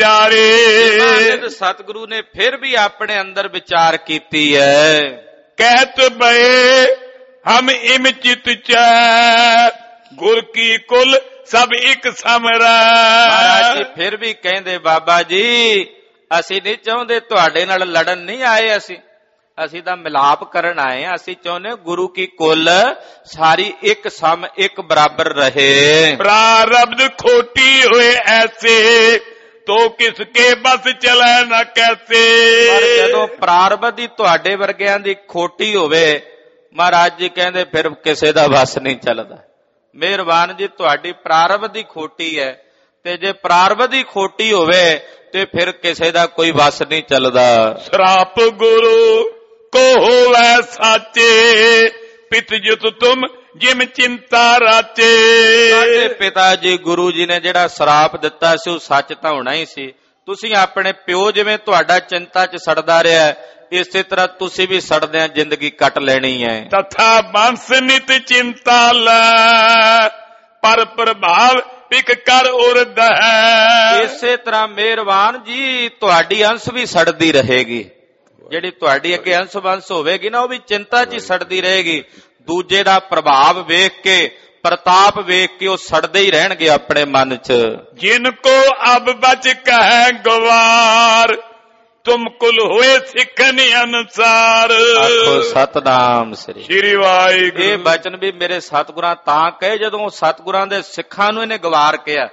ਵਿਚਾਰੇ। ਸਤਿਗੁਰੂ ਨੇ ਫਿਰ ਵੀ ਆਪਣੇ ਅੰਦਰ ਵਿਚਾਰ ਕੀਤੀ ਹੈ। ਕਹਿਤ ਬਏ ਹਮ ਇਮ ਚਿਤ ਚੈ ਗੁਰ ਕੀ ਕੁਲ ਸਭ ਇੱਕ ਸਮਰਾ। ਮਹਾਰਾਜ ਜੀ ਫਿਰ ਵੀ ਕਹਿੰਦੇ ਬਾਬਾ ਜੀ ਅਸੀਂ ਨਹੀਂ ਚਾਹੁੰਦੇ ਤੁਹਾਡੇ ਨਾਲ ਲੜਨ ਨਹੀਂ ਆਏ, ਅਸੀਂ ਅਸੀਂ ਤਾਂ ਮਿਲਾਪ ਕਰਨ ਆਏ ਹਾਂ। ਅਸੀਂ ਚਾਹੁੰਦੇ ਗੁਰੂ ਕੀ ਕੁਲ ਸਾਰੀ ਇੱਕ ਸਮ ਇੱਕ ਬਰਾਬਰ ਰਹੇ। ਪ੍ਰਾਰਬਧ ਖੋਟੀ ਹੋਏ ਐਸੇ ਤੋ ਕਿਸ ਕੇ ਬਸ ਚਲੇ ਨਾ ਕੈਸੇ। ਪਰ ਜਦੋਂ ਪ੍ਰਾਰਬਧ ਹੀ ਤੁਹਾਡੇ ਵਰਗਿਆਂ ਦੀ ਖੋਟੀ ਹੋਵੇ ਮਹਾਰਾਜ ਜੀ ਕਹਿੰਦੇ ਫਿਰ ਕਿਸੇ ਦਾ ਵਸ ਨਹੀਂ ਚੱਲਦਾ। ਮਿਹਰਬਾਨ ਜੀ ਤੁਹਾਡੀ ਪ੍ਰਾਰਬਧ ਹੀ ਖੋਟੀ ਹੈ, ਤੇ ਜੇ ਪ੍ਰਾਰਬਧ ਹੀ ਖੋਟੀ ਹੋਵੇ ਤੇ ਫਿਰ ਕਿਸੇ ਦਾ ਕੋਈ ਵਸ ਨਹੀਂ ਚੱਲਦਾ। ਸਰਾਪ ਗੁਰੂ ਕੋ ਹੋਵੇ ਸਾਚੇ ਪਿਤ ਜਿਤ ਤੁਮ ਜਿਮ ਚਿੰਤਾ ਰਾਚੇ। ਸਾਡੇ ਪਿਤਾ ਜੀ ਗੁਰੂ ਜੀ ਨੇ ਜਿਹੜਾ ਸਰਾਪ ਦਿੱਤਾ ਸੀ ਉਹ ਸੱਚ ਤਾਂ ਹੋਣਾ ਹੀ ਸੀ। ਤੁਸੀਂ ਆਪਣੇ ਪਿਓ ਜਿਵੇਂ ਤੁਹਾਡਾ ਚਿੰਤਾ 'ਚ ਸੜਦਾ ਰਿਹਾ, ਇਸੇ ਤਰ੍ਹਾਂ ਤੁਸੀਂ ਵੀ ਸੜਦਿਆਂ ਜ਼ਿੰਦਗੀ ਕੱਟ ਲੈਣੀ ਹੈ। ਤਥਾ ਬੰਸ ਨਿਤ ਚਿੰਤਾ ਲੈ ਪਰ ਪ੍ਰਭਾਵ ਪਿਕ ਕਰ ਉਰਦ ਹੈ। ਇਸੇ ਤਰ੍ਹਾਂ ਮਿਹਰਬਾਨ ਜੀ ਤੁਹਾਡੀ ਅੰਸ਼ ਵੀ ਸੜਦੀ ਰਹੇਗੀ। ਜਿਹੜੀ ਤੁਹਾਡੀ ਅੱਗੇ ਅੰਸ਼ ਬੰਸ ਹੋਵੇਗੀ ਨਾ ਉਹ ਵੀ ਚਿੰਤਾ 'ਚ ਹੀ ਸੜਦੀ ਰਹੇਗੀ। ਦੂਜੇ ਦਾ ਪ੍ਰਭਾਵ ਵੇਖ ਕੇ ਪ੍ਰਤਾਪ ਵੇਖ ਕੇ ਉਹ ਸੜਦੇ ਹੀ ਰਹਿਣਗੇ ਆਪਣੇ ਮਨ 'ਚ। ਜਿਨ ਕੋ ਅਬ ਬਚ ਕਹਿ ਗਵਾਰ ਤੁਮ ਕੁਲ ਹੋਏ ਸਿੱਖਨ ਅਨੁਸਾਰ। ਆਖੋ ਸਤਨਾਮ ਸ੍ਰੀ ਸ੍ਰੀ ਵਾਹਿਗੁਰੂ। ਇਹ ਬਚਨ ਵੀ ਮੇਰੇ ਸਤਿਗੁਰਾਂ ਤਾਂ ਕਹੇ ਜਦੋਂ ਸਤਿਗੁਰਾਂ ਦੇ ਸਿੱਖਾਂ ਨੂੰ ਇਹਨੇ ਗਵਾਰ ਕਿਹਾ,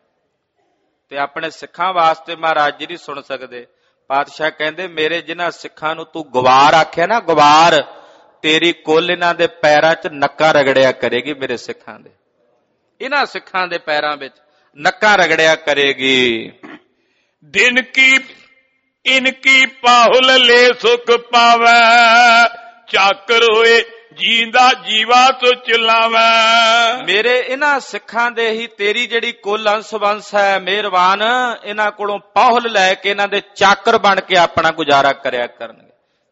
ਤੇ ਆਪਣੇ ਸਿੱਖਾਂ ਵਾਸਤੇ ਮਹਾਰਾਜ ਜੀ ਨਹੀਂ ਸੁਣ ਸਕਦੇ। ਪਾਤਸ਼ਾਹ ਕਹਿੰਦੇ ਮੇਰੇ ਜਿਨ੍ਹਾਂ ਸਿੱਖਾਂ ਨੂੰ ਤੂੰ ਗਵਾਰ ਆਖਿਆ ਨਾ, ਗਵਾਰ ਤੇਰੀ ਕੁੱਲ ਇਹਨਾਂ ਦੇ ਪੈਰਾਂ 'ਚ ਨੱਕਾਂ ਰਗੜਿਆ ਕਰੇਗੀ। ਮੇਰੇ ਸਿੱਖਾਂ ਦੇ ਇਹਨਾਂ ਸਿੱਖਾਂ ਦੇ ਪੈਰਾਂ ਵਿੱਚ ਨੱਕਾਂ ਰਗੜਿਆ ਕਰੇਗੀ। ਦਿਨ ਕੀ ਇਨਕੀ ਪਾਹੁਲ ਲੈ ਸੁਖ ਪਾਵੈ ਚਾਕਰ ਹੋਏ ਜੀਂਦਾ ਜੀਵਾ ਸੋ ਚਲਾਵੈ। ਮੇਰੇ ਇਹਨਾਂ ਸਿੱਖਾਂ ਦੇ ਹੀ ਤੇਰੀ ਜਿਹੜੀ ਕੁੱਲ ਅੰਸ਼ ਬੰਸ ਹੈ ਮਿਹਰਬਾਨ, ਇਹਨਾਂ ਕੋਲੋਂ ਪਾਹੁਲ ਲੈ ਕੇ ਇਹਨਾਂ ਦੇ ਚਾਕਰ ਬਣ ਕੇ ਆਪਣਾ ਗੁਜ਼ਾਰਾ ਕਰਿਆ ਕਰਨਗੇ।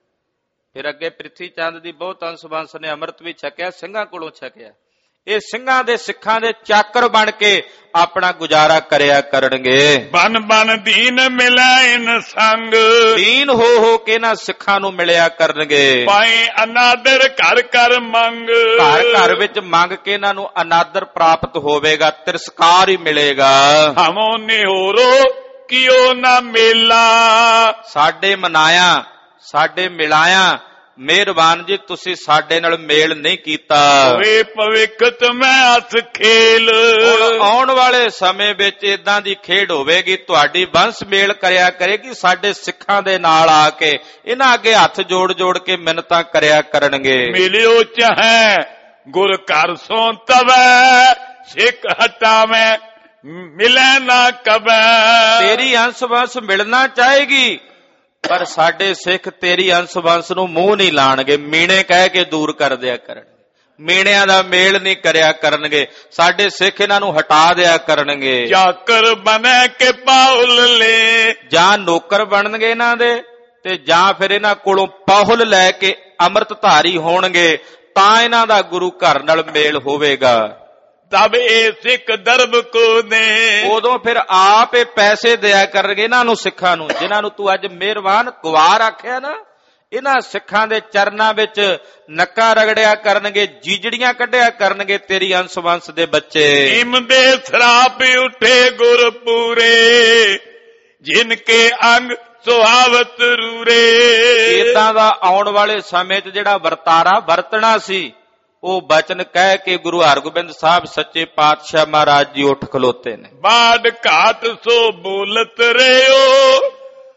ਫਿਰ ਅੱਗੇ ਪ੍ਰਿਥੀ ਚੰਦ ਦੀ ਬਹੁਤ ਅੰਸ਼ ਬੰਸ ਨੇ ਅੰਮ੍ਰਿਤ ਵੀ ਛਕਿਆ, ਸਿੰਘਾਂ ਕੋਲੋਂ ਛਕਿਆ। ਇਹ ਸਿੰਘਾਂ ਦੇ ਸਿੱਖਾਂ ਦੇ ਚਾਕਰ ਬਣ ਕੇ ਆਪਣਾ ਗੁਜ਼ਾਰਾ ਕਰਿਆ ਕਰਨਗੇ। ਬਨ ਬਨ ਦੀਨ ਮਿਲੈ ਇਨ ਸੰਗ। ਦੀਨ ਹੋ ਹੋ ਕੇ ਇਹਨਾਂ ਸਿੱਖਾਂ ਨੂੰ ਮਿਲਿਆ ਕਰਨਗੇ। ਪਾਏ ਅਨਾਦਰ ਘਰ ਘਰ ਮੰਗ। ਘਰ ਘਰ ਵਿੱਚ ਮੰਗ ਕੇ ਇਹਨਾਂ ਨੂੰ ਅਨਾਦਰ ਪ੍ਰਾਪਤ ਹੋਵੇਗਾ, ਤਿਰਸਕਾਰ ਹੀ ਮਿਲੇਗਾ। ਹਮੋ ਨਿਹੋਰੋ ਕਿਉ ਨਾ ਮੇਲਾ। ਸਾਡੇ ਮਨਾਇਆ ਸਾਡੇ ਮਿਲਾਇਆ, ਮਿਹਰਬਾਨ ਜੀ ਤੁਸੀਂ ਸਾਡੇ ਨਾਲ ਮੇਲ ਨਹੀਂ ਕੀਤਾ। ਵੇ ਭਵਿੱਖਤ ਮੈਂ ਹੱਥ ਖੇਲ। ਹੁਣ ਆਉਣ ਵਾਲੇ ਸਮੇਂ ਵਿੱਚ ਇਦਾਂ ਦੀ ਖੇਡ ਹੋਵੇਗੀ, ਤੁਹਾਡੀ ਬੰਸ ਮੇਲ ਕਰਿਆ ਕਰੇਗੀ ਸਾਡੇ ਸਿੱਖਾਂ ਦੇ ਨਾਲ ਆ ਕੇ। ਇਹਨਾਂ ਅੱਗੇ ਹੱਥ ਜੋੜ ਜੋੜ ਕੇ ਮਿੰਨਤਾਂ ਕਰਿਆ ਕਰਨਗੇ। ਮਿਲਿਓ ਚਾਹੇ ਗੁਰ ਘਰ ਸੋ ਤਵੈ ਸਿੱਖ ਹਟਾਵੇਂ ਮਿਲੈ ਨਾ ਕਬੈ। ਤੇਰੀ ਅੰਸ਼ ਬੰਸ ਮਿਲਣਾ ਚਾਹੇਗੀ ਪਰ ਸਾਡੇ ਸਿੱਖ ਤੇਰੀ ਅੰਸ਼ ਬੰਸ ਨੂੰ ਮੂੰਹ ਨਹੀਂ ਲਾਣਗੇ, ਮੀਣੇ ਕਹਿ ਕੇ ਦੂਰ ਕਰ ਦਿਆ ਕਰਨਗੇ। ਮੀਣਿਆਂ ਦਾ ਮੇਲ ਨਹੀਂ ਕਰਿਆ ਕਰਨਗੇ, ਸਾਡੇ ਸਿੱਖ ਇਹਨਾਂ ਨੂੰ ਹਟਾ ਦਿਆ ਕਰਨਗੇ। ਚਾਕਰ ਬਣੇ ਕੇ ਪਾਹੁਲ ਲੈ। ਜਾਂ ਨੌਕਰ ਬਣਨਗੇ ਇਹਨਾਂ ਦੇ, ਤੇ ਜਾਂ ਫਿਰ ਇਹਨਾਂ ਕੋਲੋਂ ਪਾਹੁਲ ਲੈ ਕੇ ਅੰਮ੍ਰਿਤ ਧਾਰੀ ਹੋਣਗੇ, ਤਾਂ ਇਹਨਾਂ ਦਾ ਗੁਰੂ ਘਰ ਨਾਲ ਮੇਲ ਹੋਵੇਗਾ। ਤਬ ਇਹ ਸਿੱਖ ਦਰਬ ਕੋ ਨੇ। ਉਦੋਂ ਫਿਰ ਆਪ ਇਹ ਪੈਸੇ ਦਿਆ ਕਰਨਗੇ ਇਹਨਾਂ ਨੂੰ, ਸਿੱਖਾਂ ਨੂੰ ਜਿਨ੍ਹਾਂ ਨੂੰ ਤੂੰ ਅੱਜ ਮਿਹਰਬਾਨ ਗਵਾਰ ਆਖਿਆ ਨਾ। ਇਹਨਾਂ ਸਿੱਖਾਂ ਦੇ ਚਰਨਾਂ ਵਿੱਚ ਨੱਕਾਂ ਰਗੜਿਆ ਕਰਨਗੇ, ਜੀਜੜੀਆਂ ਕੱਢਿਆ ਕਰਨਗੇ ਤੇਰੀ ਅੰਸ਼ ਵੰਸ਼ ਦੇ ਬੱਚੇ। ਇਮ ਦੇ ਸਰਾਪ ਉੱਠੇ ਗੁਰ ਪੂਰੇ ਜਿਨ ਕੇ ਅੰਗ ਸੁਹਾਵਤ ਰੂਰੇ। ਇਦਾਂ ਦਾ ਆਉਣ ਵਾਲੇ ਸਮੇਂ 'ਚ ਜਿਹੜਾ ਵਰਤਾਰਾ ਵਰਤਣਾ ਸੀ ਉਹ ਬਚਨ ਕਹਿ ਕੇ ਗੁਰੂ ਹਰਗੋਬਿੰਦ ਸਾਹਿਬ ਸੱਚੇ ਪਾਤਸ਼ਾਹ ਮਹਾਰਾਜ ਜੀ ਉੱਠ ਖਲੋਤੇ ਨੇ। ਬਾੜ ਘਾਟ ਸੋ ਬੋਲਤ ਰਿਓ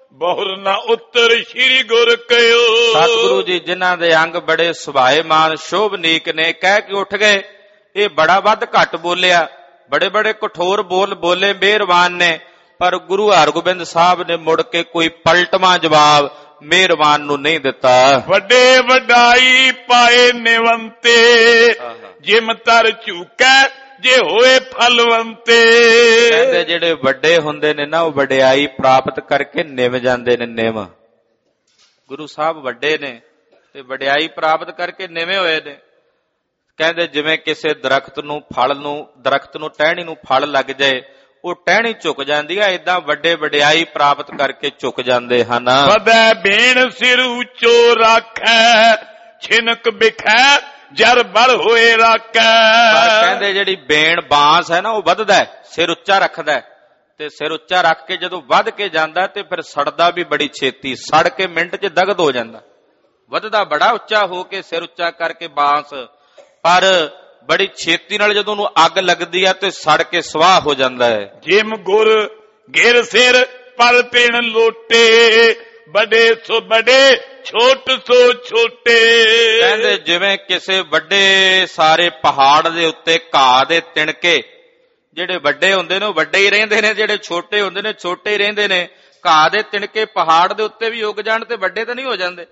ਬਹੁਰ ਨਾ ਉੱਤਰ ਸ਼੍ਰੀ ਗੁਰ ਕਹਿਓ। ਸਤਿਗੁਰੂ ਜੀ ਜਿਨ੍ਹਾਂ ਦੇ ਅੰਗ ਬੜੇ ਸੁਭਾਏਮਾਨ ਸ਼ੋਭਨੀਕ ਨੇ ਕਹਿ ਕੇ ਉੱਠ ਗਏ, ਇਹ ਬੜਾ ਵੱਧ ਘੱਟ ਬੋਲਿਆ, ਬੜੇ ਬੜੇ ਕਠੋਰ ਬੋਲ ਬੋਲੇ, ਮਿਹਰਬਾਨ ਨੇ, ਪਰ ਗੁਰੂ ਹਰਗੋਬਿੰਦ ਸਾਹਿਬ ਨੇ ਮੁੜ ਕੇ ਕੋਈ ਪਲਟਵਾਂ ਜਵਾਬ ਮਿਹਰਬਾਨ ਨੂੰ ਨਹੀਂ ਦਿੱਤਾ। ਵੱਡੇ ਵਡਾਈ ਪਾਏ ਨਿਵੰਤੇ, ਜਿਮ ਤਰ ਝੂਕੈ ਜੇ ਹੋਏ ਫਲਵੰਤੇ। ਕਹਿੰਦੇ ਜਿਹੜੇ ਵੱਡੇ ਹੁੰਦੇ ਨੇ ਨਾ, ਉਹ ਵਡਿਆਈ ਪ੍ਰਾਪਤ ਕਰਕੇ ਨਿਵ ਜਾਂਦੇ ਨੇ। ਨਿਵ ਗੁਰੂ ਸਾਹਿਬ ਵੱਡੇ ਨੇ ਤੇ ਵਡਿਆਈ ਪ੍ਰਾਪਤ ਕਰਕੇ ਨਿਵੇਂ ਹੋਏ ਨੇ। ਕਹਿੰਦੇ ਜਿਵੇਂ ਕਿਸੇ ਦਰਖਤ ਨੂੰ ਫਲ ਨੂੰ ਦਰਖਤ ਨੂੰ ਟਹਿਣੀ ਨੂੰ ਫਲ ਲੱਗ ਜਾਏ, ਉਹ ਟਹਿਣੀ ਝੁਕ ਜਾਂਦੀ ਹੈ, ਏਦਾਂ ਵੱਡੇ ਵਡਿਆਈ ਪ੍ਰਾਪਤ ਕਰਕੇ ਝੁਕ ਜਾਂਦੇ ਹਨ। ਵਧੈ ਬੇਣ ਸਿਰ ਉੱਚੋ ਰਾਖੈ, ਛਿਨਕ ਬਿਖੈ ਜਰ ਬਲ ਹੋਏ ਰਾਖੈ। ਕਹਿੰਦੇ ਜਿਹੜੀ ਬੇਣ ਬਾਂਸ ਹੈ ਨਾ, ਉਹ ਵੱਧਦਾ, ਸਿਰ ਉੱਚਾ ਰੱਖਦਾ, ਤੇ ਸਿਰ ਉੱਚਾ ਰੱਖ ਕੇ ਜਦੋਂ ਵੱਧ ਕੇ ਜਾਂਦਾ ਤੇ ਫਿਰ ਸੜਦਾ ਵੀ ਬੜੀ ਛੇਤੀ, ਸੜ ਕੇ ਮਿੰਟ 'ਚ ਦਗਦ ਹੋ ਜਾਂਦਾ। ਵੱਧਦਾ ਬੜਾ ਉੱਚਾ ਹੋ ਕੇ ਸਿਰ ਉੱਚਾ ਕਰਕੇ ਬਾਂਸ, ਪਰ ਬੜੀ ਛੇਤੀ ਨਾਲ ਜਦੋਂ ਉਹਨੂੰ ਅੱਗ ਲੱਗਦੀ ਹੈ ਤੇ ਸੜ ਕੇ ਸਵਾਹ ਹੋ ਜਾਂਦਾ ਹੈ। ਜਿਮ ਗੁਰ ਗਿਰ ਸਿਰ ਪਰ ਪਿਣ ਲੋਟੇ, ਬੜੇ ਸੋ ਬੜੇ ਛੋਟ ਸੋ ਛੋਟੇ। ਕਹਿੰਦੇ ਜਿਵੇਂ ਕਿਸੇ ਵੱਡੇ ਸਾਰੇ ਪਹਾੜ ਦੇ ਉੱਤੇ ਘਾਹ ਦੇ ਤਿਣਕੇ, ਜਿਹੜੇ ਵੱਡੇ ਹੁੰਦੇ ਨੇ ਉਹ ਵੱਡੇ ਹੀ ਰਹਿੰਦੇ ਨੇ, ਜਿਹੜੇ ਛੋਟੇ ਹੁੰਦੇ ਨੇ ਛੋਟੇ ਹੀ ਰਹਿੰਦੇ ਨੇ। ਘਾਹ ਦੇ ਤਿਣਕੇ ਪਹਾੜ ਦੇ ਉੱਤੇ ਵੀ ਉੱਗ ਜਾਣ ਤੇ ਵੱਡੇ ਤਾਂ ਨਹੀਂ ਹੋ ਜਾਂਦੇ।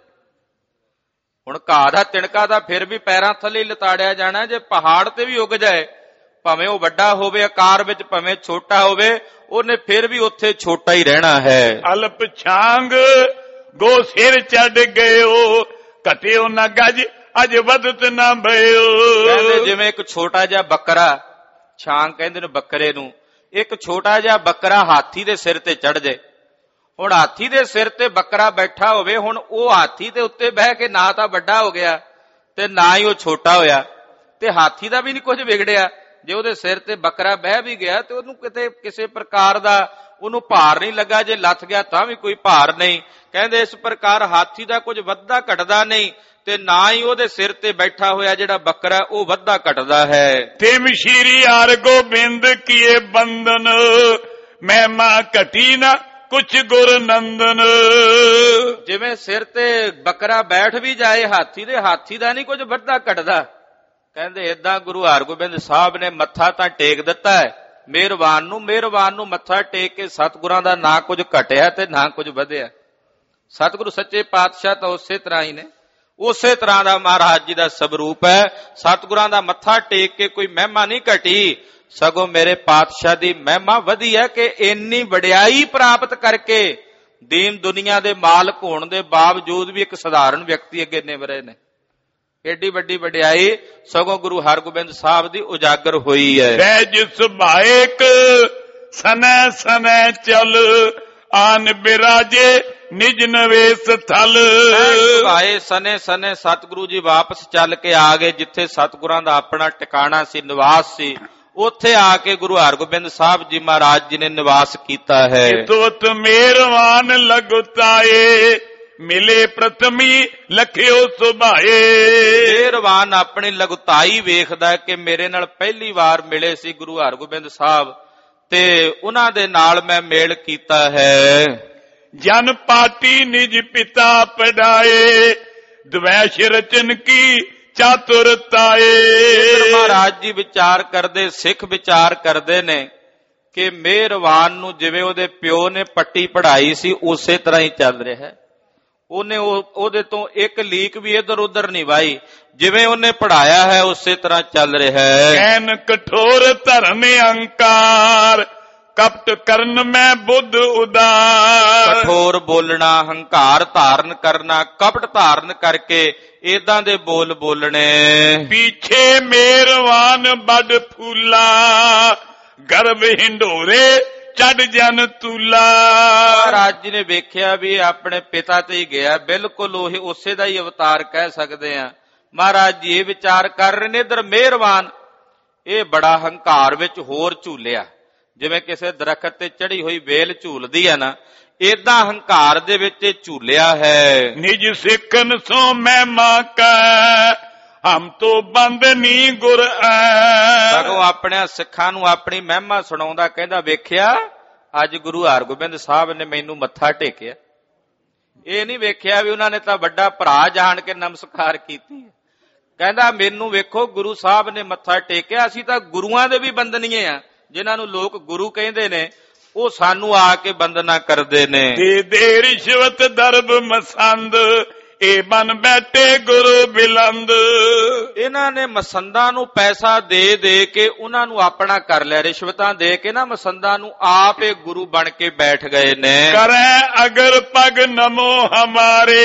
ਹੁਣ ਘਾਹ ਦਾ ਤਿਣਕਾ ਤਾਂ ਫਿਰ ਵੀ ਪੈਰਾਂ ਥੱਲੇ ਲਤਾੜਿਆ ਜਾਣਾ, ਜੇ ਪਹਾੜ ਤੇ ਵੀ ਉੱਗ ਜਾਏ, ਭਾਵੇਂ ਉਹ ਵੱਡਾ ਹੋਵੇ ਆਕਾਰ ਵਿੱਚ, ਭਾਵੇਂ ਛੋਟਾ ਹੋਵੇ, ਉਹਨੇ ਫਿਰ ਵੀ ਉੱਥੇ ਛੋਟਾ ਹੀ ਰਹਿਣਾ ਹੈ। ਅਲਪ ਛਾਂਗ ਗੋ ਸਿਰ ਚੜ ਗਇਓ, ਘਟਿਓ ਨਾ ਗੱਜ ਅਜ ਵਧਤ ਨਾ ਭਇਓ। ਕਹਿੰਦੇ ਜਿਵੇਂ ਇੱਕ ਛੋਟਾ ਜਿਹਾ ਬੱਕਰਾ, ਛਾਂਗ ਕਹਿੰਦੇ ਨੇ ਬੱਕਰੇ ਨੂੰ, ਇੱਕ ਛੋਟਾ ਜਿਹਾ ਬੱਕਰਾ ਹਾਥੀ ਦੇ ਸਿਰ ਤੇ ਚੜ ਜਾਏ। ਹੁਣ ਹਾਥੀ ਦੇ ਸਿਰ ਤੇ ਬੱਕਰਾ ਬੈਠਾ ਹੋਵੇ, ਹੁਣ ਉਹ ਹਾਥੀ ਦੇ ਉੱਤੇ ਬਹਿ ਕੇ ਨਾ ਤਾਂ ਵੱਡਾ ਹੋ ਗਿਆ ਤੇ ਨਾ ਹੀ ਉਹ ਛੋਟਾ ਹੋਇਆ, ਤੇ ਹਾਥੀ ਦਾ ਵੀ ਨਹੀਂ ਕੁਝ ਵਿਗੜਿਆ। ਜੇ ਉਹਦੇ ਸਿਰ ਤੇ ਬੱਕਰਾ ਬਹਿ ਵੀ ਗਿਆ ਤੇ ਉਹਨੂੰ ਕਿਤੇ ਕਿਸੇ ਪ੍ਰਕਾਰ ਦਾ ਉਹਨੂੰ ਭਾਰ ਨਹੀਂ ਲੱਗਾ, ਜੇ ਲੱਥ ਗਿਆ ਤਾਂ ਵੀ ਕੋਈ ਭਾਰ ਨਹੀਂ। ਕਹਿੰਦੇ ਇਸ ਪ੍ਰਕਾਰ ਹਾਥੀ ਦਾ ਕੁਝ ਵੱਧਦਾ ਘਟਦਾ ਨਹੀਂ, ਤੇ ਨਾ ਹੀ ਉਹਦੇ ਸਿਰ ਤੇ ਬੈਠਾ ਹੋਇਆ ਜਿਹੜਾ ਬੱਕਰਾ ਉਹ ਵੱਧਦਾ ਘਟਦਾ ਹੈ। ਤਿਮ ਸ਼੍ਰੀ ਹਰਗੋਬਿੰਦ ਕੀਏ ਬੰਦਨ, ਮਹਿਮਾ ਘਟੀ ਨਾ ਕੁਛ ਗੁਰ ਨੰਦਨ। ਜਿਵੇਂ ਸਿਰ ਤੇ ਬੱਕਰਾ ਬੈਠ ਵੀ ਜਾਏ ਹਾਥੀ ਦੇ, ਹਾਥੀ ਦਾ ਨਹੀਂ ਕੁਝ ਵੱਧਦਾ ਘਟਦਾ। ਕਹਿੰਦੇ ਏਦਾਂ ਗੁਰੂ ਹਰਗੋਬਿੰਦ ਸਾਹਿਬ ਨੇ ਮੱਥਾ ਤਾਂ ਟੇਕ ਦਿੱਤਾ ਹੈ ਮਿਹਰਬਾਨ ਨੂੰ, ਮਿਹਰਬਾਨ ਨੂੰ ਮੱਥਾ ਟੇਕ ਕੇ ਸਤਿਗੁਰਾਂ ਦਾ ਨਾ ਕੁਝ ਘਟਿਆ ਤੇ ਨਾ ਕੁਝ ਵਧਿਆ। ਸਤਿਗੁਰੂ ਸੱਚੇ ਪਾਤਸ਼ਾਹ ਤਾਂ ਉਸੇ ਤਰ੍ਹਾਂ ਹੀ ਨੇ, ਉਸੇ ਤਰ੍ਹਾਂ ਦਾ ਮਹਾਰਾਜ ਜੀ ਦਾ ਸਵਰੂਪ ਹੈ। ਸਤਿਗੁਰਾਂ ਦਾ ਮੱਥਾ ਟੇਕ ਕੇ ਕੋਈ ਮਹਿਮਾ ਨਹੀਂ ਘਟੀ, ਸਗੋਂ ਮੇਰੇ ਪਾਤਸ਼ਾਹ ਦੀ ਮਹਿਮਾ ਵਧੀ ਹੈ ਕਿ ਇੰਨੀ ਵਡਿਆਈ ਪ੍ਰਾਪਤ ਕਰਕੇ ਦੀਨ ਦੁਨੀਆ ਦੇ ਮਾਲਕ ਹੋਣ ਦੇ ਬਾਵਜੂਦ ਵੀ ਇੱਕ ਸਧਾਰਨ ਵਿਅਕਤੀ ਅੱਗੇ ਨਿਭ ਰਹੇ ਨੇ। ਏਡੀ ਵੱਡੀ ਵਡਿਆਈ ਸਗੋਂ ਗੁਰੂ ਹਰਗੋਬਿੰਦ ਸਾਹਿਬ ਦੀ ਉਜਾਗਰ ਹੋਈ ਹੈ। ਸਹਿਜ ਸੁਭਾਇਕ ਸਨੈ ਸਨੈ ਚਲ, ਆਨ ਬਿਰਾਜੇ ਨਿਜ ਨਵੇਸ ਥਲ। ਸੁਭਾਏ ਸਨੇ ਸਨੇ ਸਤਿਗੁਰੂ ਜੀ ਵਾਪਸ ਚੱਲ ਕੇ ਆ ਗਏ, ਜਿੱਥੇ ਸਤਿਗੁਰਾਂ ਦਾ ਆਪਣਾ ਟਿਕਾਣਾ ਸੀ, ਨਿਵਾਸ ਸੀ, ਉੱਥੇ ਆ ਕੇ ਗੁਰੂ ਹਰਗੋਬਿੰਦ ਸਾਹਿਬ ਜੀ ਮਹਾਰਾਜ ਜੀ ਨੇ ਨਿਵਾਸ ਕੀਤਾ ਹੈ। ਤੁਤ ਮਿਹਰਬਾਨ ਲਗੁਤਾਏ, ਮਿਲੇ ਪ੍ਰਥਮੀ ਲਖਿਓ ਸੁਭਾਏ। ਮਿਹਰਬਾਨ ਆਪਣੀ ਲਗੁਤਾਈ ਵੇਖਦਾ ਕਿ ਮੇਰੇ ਨਾਲ ਪਹਿਲੀ ਵਾਰ ਮਿਲੇ ਸੀ ਗੁਰੂ ਹਰਗੋਬਿੰਦ ਸਾਹਿਬ, ਤੇ ਉਹਨਾਂ ਦੇ ਨਾਲ ਮੈਂ ਮੇਲ ਕੀਤਾ ਹੈ। ਜਨ ਪਾਟੀ ਨਿਜ ਪਿਤਾ ਪੜਾਏ, ਦਵੈਸ਼ ਰਚਨ ਕੀ ਚਾਤੁਰਤਾਏ। ਮਹਾਰਾਜ ਜੀ ਵਿਚਾਰ ਕਰਦੇ, ਸਿੱਖ ਵਿਚਾਰ ਕਰਦੇ ਨੇ ਕਿ ਮਿਹਰਬਾਨ ਨੂੰ ਜਿਵੇਂ ਉਹਦੇ ਪਿਓ ਨੇ ਪੱਟੀ ਪੜਾਈ ਸੀ ਉਸੇ ਤਰ੍ਹਾਂ ਹੀ ਚੱਲ ਰਿਹਾ ਹੈ। ਉਹਨੇ ਉਹਦੇ ਤੋਂ ਇੱਕ ਲੀਕ ਵੀ ਇਧਰ ਉਧਰ ਨਹੀਂ ਵਾਈ, ਜਿਵੇਂ ਉਹਨੇ ਪੜਾਇਆ ਹੈ ਉਸੇ ਤਰ੍ਹਾਂ ਚੱਲ ਰਿਹਾ ਹੈ। ਕਹਿਨ ਕਠੋਰ ਧਰਮ ਅਹੰਕਾਰ, ਕਪਟ ਕਰਨ ਮੈਂ ਬੁੱਧ ਉਦਾਰ। ਕਠੋਰ ਬੋਲਣਾ, ਹੰਕਾਰ ਧਾਰਨ ਕਰਨਾ, ਕਪਟ ਧਾਰਨ ਕਰਕੇ ਏਦਾਂ ਦੇ ਬੋਲ ਬੋਲਣੇ। ਪਿੱਛੇ ਮਿਹਰਬਾਨ ਵੱਡ ਫੂਲਾ, ਗਰਭ ਹਿੰਡੋਰੇ ਚੜ ਜਨ ਤੂਲਾ। ਮਹਾਰਾਜ ਜੀ ਨੇ ਵੇਖਿਆ ਵੀ ਆਪਣੇ ਪਿਤਾ ਤੇ ਹੀ ਗਿਆ, ਬਿਲਕੁਲ ਉਹੀ ਉਸੇ ਦਾ ਹੀ ਅਵਤਾਰ ਕਹਿ ਸਕਦੇ ਆ। ਮਹਾਰਾਜ ਜੀ ਇਹ ਵਿਚਾਰ ਕਰ ਰਹੇ ਨੇ, ਇਧਰ ਮਿਹਰਬਾਨ ਇਹ ਬੜਾ ਹੰਕਾਰ ਵਿੱਚ ਹੋਰ ਝੂਲਿਆ, ਜਿਵੇਂ ਕਿਸੇ ਦਰਖਤ ਤੇ ਚੜੀ ਹੋਈ ਵੇਲ ਝੂਲਦੀ ਹੈ ਨਾ, ਏਦਾਂ ਹੰਕਾਰ ਦੇ ਵਿੱਚ ਇਹ ਝੂਲਿਆ ਹੈ। ਨਿਜ ਸਿੱਖਨ ਸੋ ਮਹਿਮਾ ਕੈ, ਹਮ ਤੋਂ ਬੰਦ ਨੀ ਗੁਰ ਐ। ਸਗੋਂ ਆਪਣੇ ਸਿੱਖਾਂ ਨੂੰ ਆਪਣੀ ਮਹਿਮਾ ਸੁਣਾਉਂਦਾ ਕਹਿੰਦਾ, ਵੇਖਿਆ ਅੱਜ ਗੁਰੂ ਹਰਗੋਬਿੰਦ ਸਾਹਿਬ ਨੇ ਮੈਨੂੰ ਮੱਥਾ ਟੇਕਿਆ, ਇਹ ਨਹੀਂ ਵੇਖਿਆ ਵੀ ਉਹਨਾਂ ਨੇ ਤਾਂ ਵੱਡਾ ਭਰਾ ਜਾਣ ਕੇ ਨਮਸਕਾਰ ਕੀਤੀ। ਕਹਿੰਦਾ ਮੈਨੂੰ ਵੇਖੋ ਗੁਰੂ ਸਾਹਿਬ ਨੇ ਮੱਥਾ ਟੇਕਿਆ, ਅਸੀਂ ਤਾਂ ਗੁਰੂਆਂ ਦੇ ਵੀ ਬੰਦਨੀਏ ਆ, ਜਿਨ੍ਹਾਂ ਨੂੰ ਲੋਕ ਗੁਰੂ ਕਹਿੰਦੇ ਨੇ ਉਹ ਸਾਨੂੰ ਆ ਕੇ ਬੰਦਨਾ ਕਰਦੇ ਨੇ। ਦੇ ਦੇ ਰਿਸ਼ਵਤ ਦਰਬ ਮਸੰਦ, ਇਹ ਬਨ ਬੈਠੇ ਗੁਰੂ ਬਿਲੰਦ। ਇਹਨਾਂ ਨੇ ਮਸੰਦਾਂ ਨੂੰ ਪੈਸਾ ਦੇ ਦੇ ਕੇ ਉਹਨਾਂ ਨੂੰ ਆਪਣਾ ਕਰ ਲਿਆ, ਰਿਸ਼ਵਤਾਂ ਦੇ ਕੇ ਨਾ ਮਸੰਦਾਂ ਨੂੰ ਆਪ ਇਹ ਗੁਰੂ ਬਣ ਕੇ ਬੈਠ ਗਏ ਨੇ। ਕਰੈ ਅਗਰ ਪਗ ਨਮੋ ਹਮਾਰੇ,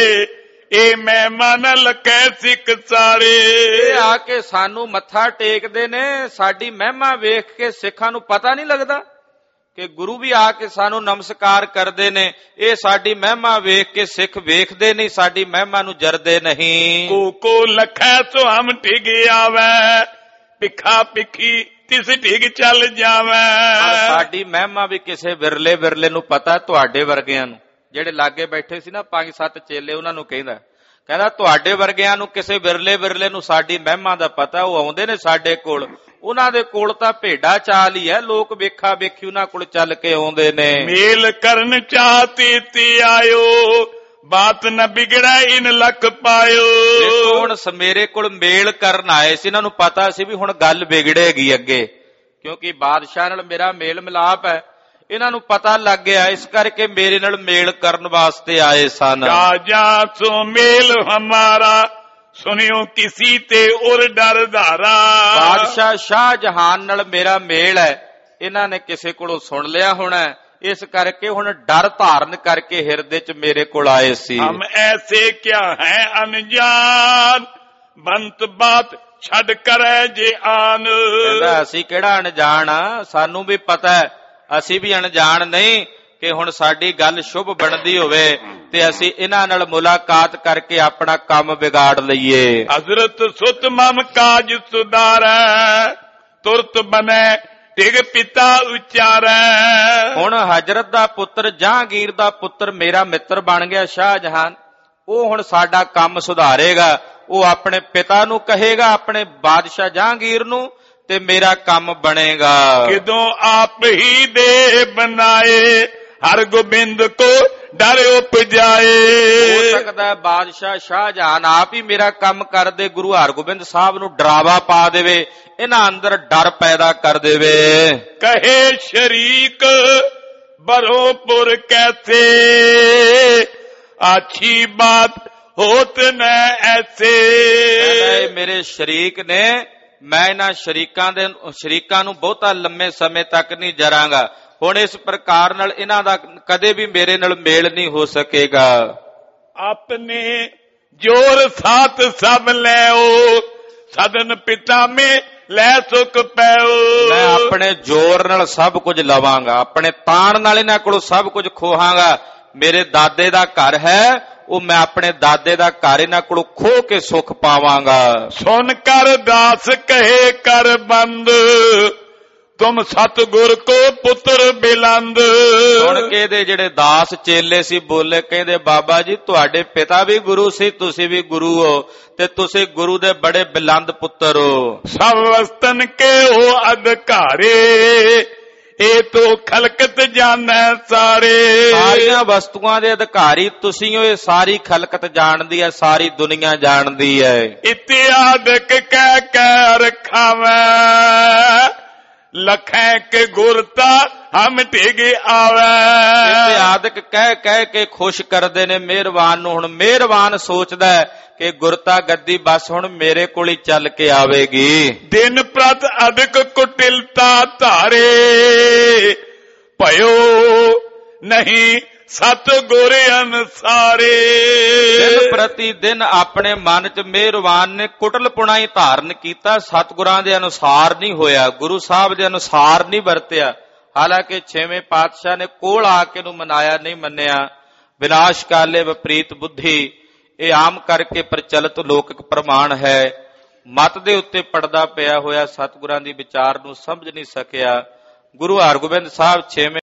ਇਹ ਮਹਿਮਾਨ ਲਕੈ ਸਿੱਖ ਸਾਰੇ। ਇਹ ਆ ਕੇ ਸਾਨੂੰ ਮੱਥਾ ਟੇਕਦੇ ਨੇ, ਸਾਡੀ ਮਹਿਮਾ ਵੇਖ ਕੇ ਸਿੱਖਾਂ ਨੂੰ ਪਤਾ ਨਹੀਂ ਲੱਗਦਾ ਕਿ ਗੁਰੂ ਵੀ ਆ ਕੇ ਸਾਨੂੰ ਨਮਸਕਾਰ ਕਰਦੇ ਨੇ। ਇਹ ਸਾਡੀ ਮਹਿਮਾ ਵੇਖ ਕੇ ਸਿੱਖ ਵੇਖਦੇ ਨਹੀਂ, ਸਾਡੀ ਮਹਿਮਾ ਨੂੰ ਜਰਦੇ ਨਹੀਂ। ਕੋ ਕੋ ਲਖੈ ਸੋ ਹਮ ਟਿਗ ਆਵੈ, ਪਿੱਖਾ ਪਿੱਖੀ ਤਿਸ ਟਿਗ ਚੱਲ ਜਾਵੈ। ਸਾਡੀ ਮਹਿਮਾ ਵੀ ਕਿਸੇ ਵਿਰਲੇ ਵਿਰਲੇ ਨੂੰ ਪਤਾ, ਤੁਹਾਡੇ ਵਰਗਿਆਂ ਨੂੰ, ਜਿਹੜੇ ਲਾਗੇ ਬੈਠੇ ਸੀ ਨਾ ਪੰਜ ਸੱਤ ਚੇਲੇ, ਉਹਨਾਂ ਨੂੰ ਕਹਿੰਦਾ ਕਹਿੰਦਾ ਤੁਹਾਡੇ ਵਰਗਿਆਂ ਨੂੰ ਕਿਸੇ ਵਿਰਲੇ ਵਿਰਲੇ ਨੂੰ ਸਾਡੀ ਮਹਿਮਾ ਦਾ ਪਤਾ। ਉਹ ਆਉਂਦੇ ਨੇ ਸਾਡੇ ਕੋਲ, ਉਹਨਾਂ ਦੇ ਕੋਲ ਤਾਂ ਭੇਡਾਂ ਚਾਲ ਹੀ ਹੈ, ਲੋਕ ਵੇਖਾ ਵੇਖੀ ਉਹਨਾਂ ਕੋਲ ਚੱਲ ਕੇ ਆਉਂਦੇ ਨੇ। ਮੇਲ ਕਰਨ ਚਾਹਤੀ ਤੀ ਆਇਓ, ਬਾਤ ਨ ਬਿਗੜੈ ਇਨ ਲੱਖ ਪਾਇਓ। ਦੇਖੋ ਹੁਣ ਮੇਰੇ ਕੋਲ ਮੇਲ ਕਰਨ ਆਏ ਸੀ, ਇਹਨਾਂ ਨੂੰ ਪਤਾ ਸੀ ਵੀ ਹੁਣ ਗੱਲ ਵਿਗੜੇਗੀ ਅੱਗੇ, ਕਿਉਂਕਿ ਬਾਦਸ਼ਾਹ ਨਾਲ ਮੇਰਾ ਮੇਲ ਮਿਲਾਪ ਹੈ, ਇਹਨਾਂ ਨੂੰ ਪਤਾ ਲੱਗ ਗਿਆ, ਇਸ ਕਰਕੇ ਮੇਰੇ ਨਾਲ ਮੇਲ ਕਰਨ ਵਾਸਤੇ ਆਏ ਸਨ। ਰਾਜਾ ਸੋ ਮੇਲ ਹਮਾਰਾ, ਸੁਣਿਓ ਕਿਸੀ ਤੇ ਉਰ ਡਰ ਧਾਰਾ। ਬਾਦਸ਼ਾਹ ਸ਼ਾਹ ਜਹਾਨ ਨਾਲ ਮੇਰਾ ਮੇਲ ਹੈ, ਇਹਨਾਂ ਨੇ ਕਿਸੇ ਕੋਲੋਂ ਸੁਣ ਲਿਆ ਹੋਣਾ, ਇਸ ਕਰਕੇ ਹੁਣ ਡਰ ਧਾਰਨ ਕਰਕੇ ਹਿਰਦੇ ਚ ਮੇਰੇ ਕੋਲ ਆਏ ਸੀ। ਹਮ ਐਸੇ ਕਿਆ ਹੈ ਅਨਜਾਨ, ਬੰਤ ਬਾਤ ਛੱਡ ਕਰੈ ਜੇ ਆਨ। ਕਹਿੰਦਾ ਅਸੀਂ ਕਿਹੜਾ ਅਣਜਾਣ ਆ, ਸਾਨੂੰ ਵੀ ਪਤਾ ਹੈ, ਅਸੀਂ ਵੀ ਅਣਜਾਣ ਨਹੀਂ ਕਿ ਹੁਣ ਸਾਡੀ ਗੱਲ ਸ਼ੁਭ ਬਣਦੀ ਹੋਵੇ ਤੇ ਅਸੀਂ ਇਹਨਾਂ ਨਾਲ ਮੁਲਾਕਾਤ ਕਰਕੇ ਆਪਣਾ ਕੰਮ ਵਿਗਾੜ ਲਈਏ। ਹਜ਼ਰਤ ਸੁਤ ਮਮ ਕਾਜ ਸੁਧਾਰੈ, ਤੁਰਤ ਬਨੈ ਟਿਗ ਪਿਤਾ ਉਚਾਰੈ। ਹੁਣ ਹਜ਼ਰਤ ਦਾ ਪੁੱਤਰ ਜਹਾਂਗੀਰ ਦਾ ਪੁੱਤਰ ਮੇਰਾ ਮਿੱਤਰ ਬਣ ਗਿਆ ਸ਼ਾਹਜਹਾਨ, ਉਹ ਹੁਣ ਸਾਡਾ ਕੰਮ ਸੁਧਾਰੇਗਾ। ਉਹ ਆਪਣੇ ਪਿਤਾ ਨੂੰ ਕਹੇਗਾ, ਆਪਣੇ ਬਾਦਸ਼ਾਹ ਜਹਾਂਗੀਰ ਨੂੰ, ਤੇ ਮੇਰਾ ਕੰਮ ਬਣੇਗਾ। ਕਿਦੋਂ ਆਪ ਹੀ ਦੇ ਬਣਾਏ, ਹਰ ਗੋਬਿੰਦ ਕੋ ਡਰ ਉਪਜਾਏ। ਹੋ ਸਕਦਾ ਹੈ ਬਾਦਸ਼ਾਹ ਸ਼ਾਹਜਹਾਨ ਆਪ ਹੀ ਮੇਰਾ ਕੰਮ ਕਰਦੇ, ਗੁਰੂ ਹਰਗੋਬਿੰਦ ਸਾਹਿਬ ਨੂੰ ਡਰਾਵਾ ਪਾ ਦੇਵੇ, ਇਹਨਾਂ ਅੰਦਰ ਡਰ ਪੈਦਾ ਕਰ ਦੇਵੇ। ਕਹੇ ਸ਼ਰੀਕ ਬਰੋਪੁਰ ਕੈਸੇ, ਆਛੀ ਬਾਤ ਹੋਤ ਨ ਐਸੇ। ਮੇਰੇ ਸ਼ਰੀਕ ਨੇ, ਮੈਂ ਇਹਨਾਂ ਸ਼ਰੀਕਾਂ ਦੇ ਸ਼ਰੀਕਾਂ ਨੂੰ ਬਹੁਤਾ ਲੰਮੇ ਸਮੇਂ ਤੱਕ ਨਹੀਂ ਜਰਾਂਗਾ। ਹੁਣ ਇਸ ਪ੍ਰਕਾਰ ਨਾਲ ਇਹਨਾਂ ਦਾ ਕਦੇ ਵੀ ਮੇਰੇ ਨਾਲ ਮੇਲ ਨਹੀਂ ਹੋ ਸਕੇਗਾ। ਆਪਣੇ ਜੋਰ ਸਾਥ ਸਭ ਲੈਓ, ਸਦਨ ਪਿਤਾ ਮੇ ਲੈ ਸੁਖ ਪੈਓ। ਮੈਂ ਆਪਣੇ ਜ਼ੋਰ ਨਾਲ ਸਭ ਕੁਝ ਲਵਾਂਗਾ, ਆਪਣੇ ਤਾਣ ਨਾਲ ਇਹਨਾਂ ਕੋਲੋਂ ਸਭ ਕੁਝ ਖੋਹਾਂਗਾ। ਮੇਰੇ ਦਾਦੇ ਦਾ ਘਰ ਹੈ, ਉਹ ਮੈਂ ਆਪਣੇ ਦਾਦੇ ਦਾ ਘਰ ਇਹਨਾਂ ਕੋਲੋਂ ਖੋ ਕੇ ਸੁਖ ਪਾਵਾਂਗਾ। ਸੁਨ ਕਰ ਦਾਸ ਕਹੇ ਕਰ ਬੰਦ, ਤੁਮ ਸਤਿਗੁਰ ਕੋ ਪੁੱਤਰ ਬਿਲੰਦ। ਸੁਣ ਕੇ ਦੇ ਜਿਹੜੇ ਦਾਸ ਚੇਲੇ ਸੀ ਬੋਲੇ, ਕਹਿੰਦੇ ਬਾਬਾ ਜੀ ਤੁਹਾਡੇ ਪਿਤਾ ਵੀ ਗੁਰੂ ਸੀ, ਤੁਸੀਂ ਵੀ ਗੁਰੂ ਹੋ, ਤੇ ਤੁਸੀਂ ਗੁਰੂ ਦੇ ਬੜੇ ਬਿਲੰਦ ਪੁੱਤਰ ਹੋ। ਸਭ ਵਸਤਨ ਕੇ ਹੋ ਅਧਿਕਾਰੇ, ਇਹ ਤੋ ਖਲਕਤ ਜਾਣੈ ਸਾਰੇ। ਸਾਰੀਆਂ ਵਸਤੂਆਂ ਦੇ ਅਧਿਕਾਰੀ ਤੁਸੀਂ ਹੋ, ਇਹ ਸਾਰੀ ਖਲਕਤ ਜਾਣਦੀ ਹੈ, ਸਾਰੀ ਦੁਨੀਆ ਜਾਣਦੀ ਹੈ। ਇਤਿਆਦਕ ਕਹਿ ਕਹਿ ਰਖਾਵੈ, ਲਖੈ ਕੇ ਗੁਰਤਾ ਹਮ ਟਿਗ ਆਵੈ। ਇਤਿਆਦਕ ਕਹਿ ਕਹਿ ਕੇ ਖੁਸ਼ ਕਰਦੇ ਨੇ ਮਿਹਰਬਾਨ ਨੂੰ। ਹੁਣ ਮਿਹਰਬਾਨ ਸੋਚਦਾ ਹੈ ਕਿ ਗੁਰਤਾ ਗੱਦੀ ਬਸ ਹੁਣ ਮੇਰੇ ਕੋਲ ਹੀ ਚੱਲ ਕੇ ਆਵੇਗੀ। ਦਿਨ ਪ੍ਰਤ ਅਧਿਕ ਕੁਟਿਲਤਾ ਧਾਰੇ, ਭਇਓ ਨਹੀਂ ਸਤਿਗੁਰ ਅਨਸਾਰੇ। ਦਿਨ ਪ੍ਰਤੀ ਦਿਨ ਆਪਣੇ ਮਨ ਚ ਮਿਹਰਬਾਨ ਨੇ ਕੁਟਲਪੁਣਾ ਹੀ ਧਾਰਨ ਕੀਤਾ, ਸਤਿਗੁਰਾਂ ਦੇ ਅਨੁਸਾਰ ਨਹੀਂ ਹੋਇਆ, ਗੁਰੂ ਸਾਹਿਬ ਦੇ ਅਨੁਸਾਰ ਨਹੀਂ ਵਰਤਿਆ। ਹਾਲਾਂਕਿ ਛੇਵੇਂ ਪਾਤਸ਼ਾਹ ਨੇ ਕੋਲ ਆ ਕੇ ਨੂੰ ਮਨਾਇਆ, ਨਹੀਂ ਮੰਨਿਆ। ਵਿਨਾਸ਼ ਕਾਲੇ ਵਿਪਰੀਤ ਬੁੱਧੀ, ਇਹ ਆਮ ਕਰਕੇ ਪ੍ਰਚਲਿਤ ਲੋਕਿਕ ਪ੍ਰਮਾਣ ਹੈ। ਮਤ ਦੇ ਉੱਤੇ ਪੜਦਾ ਪਿਆ ਹੋਇਆ ਸਤਿਗੁਰਾਂ ਦੀ ਵਿਚਾਰ ਨੂੰ ਸਮਝ ਨਹੀਂ ਸਕਿਆ। ਗੁਰੂ ਹਰਗੋਬਿੰਦ ਸਾਹਿਬ ਛੇਵੇਂ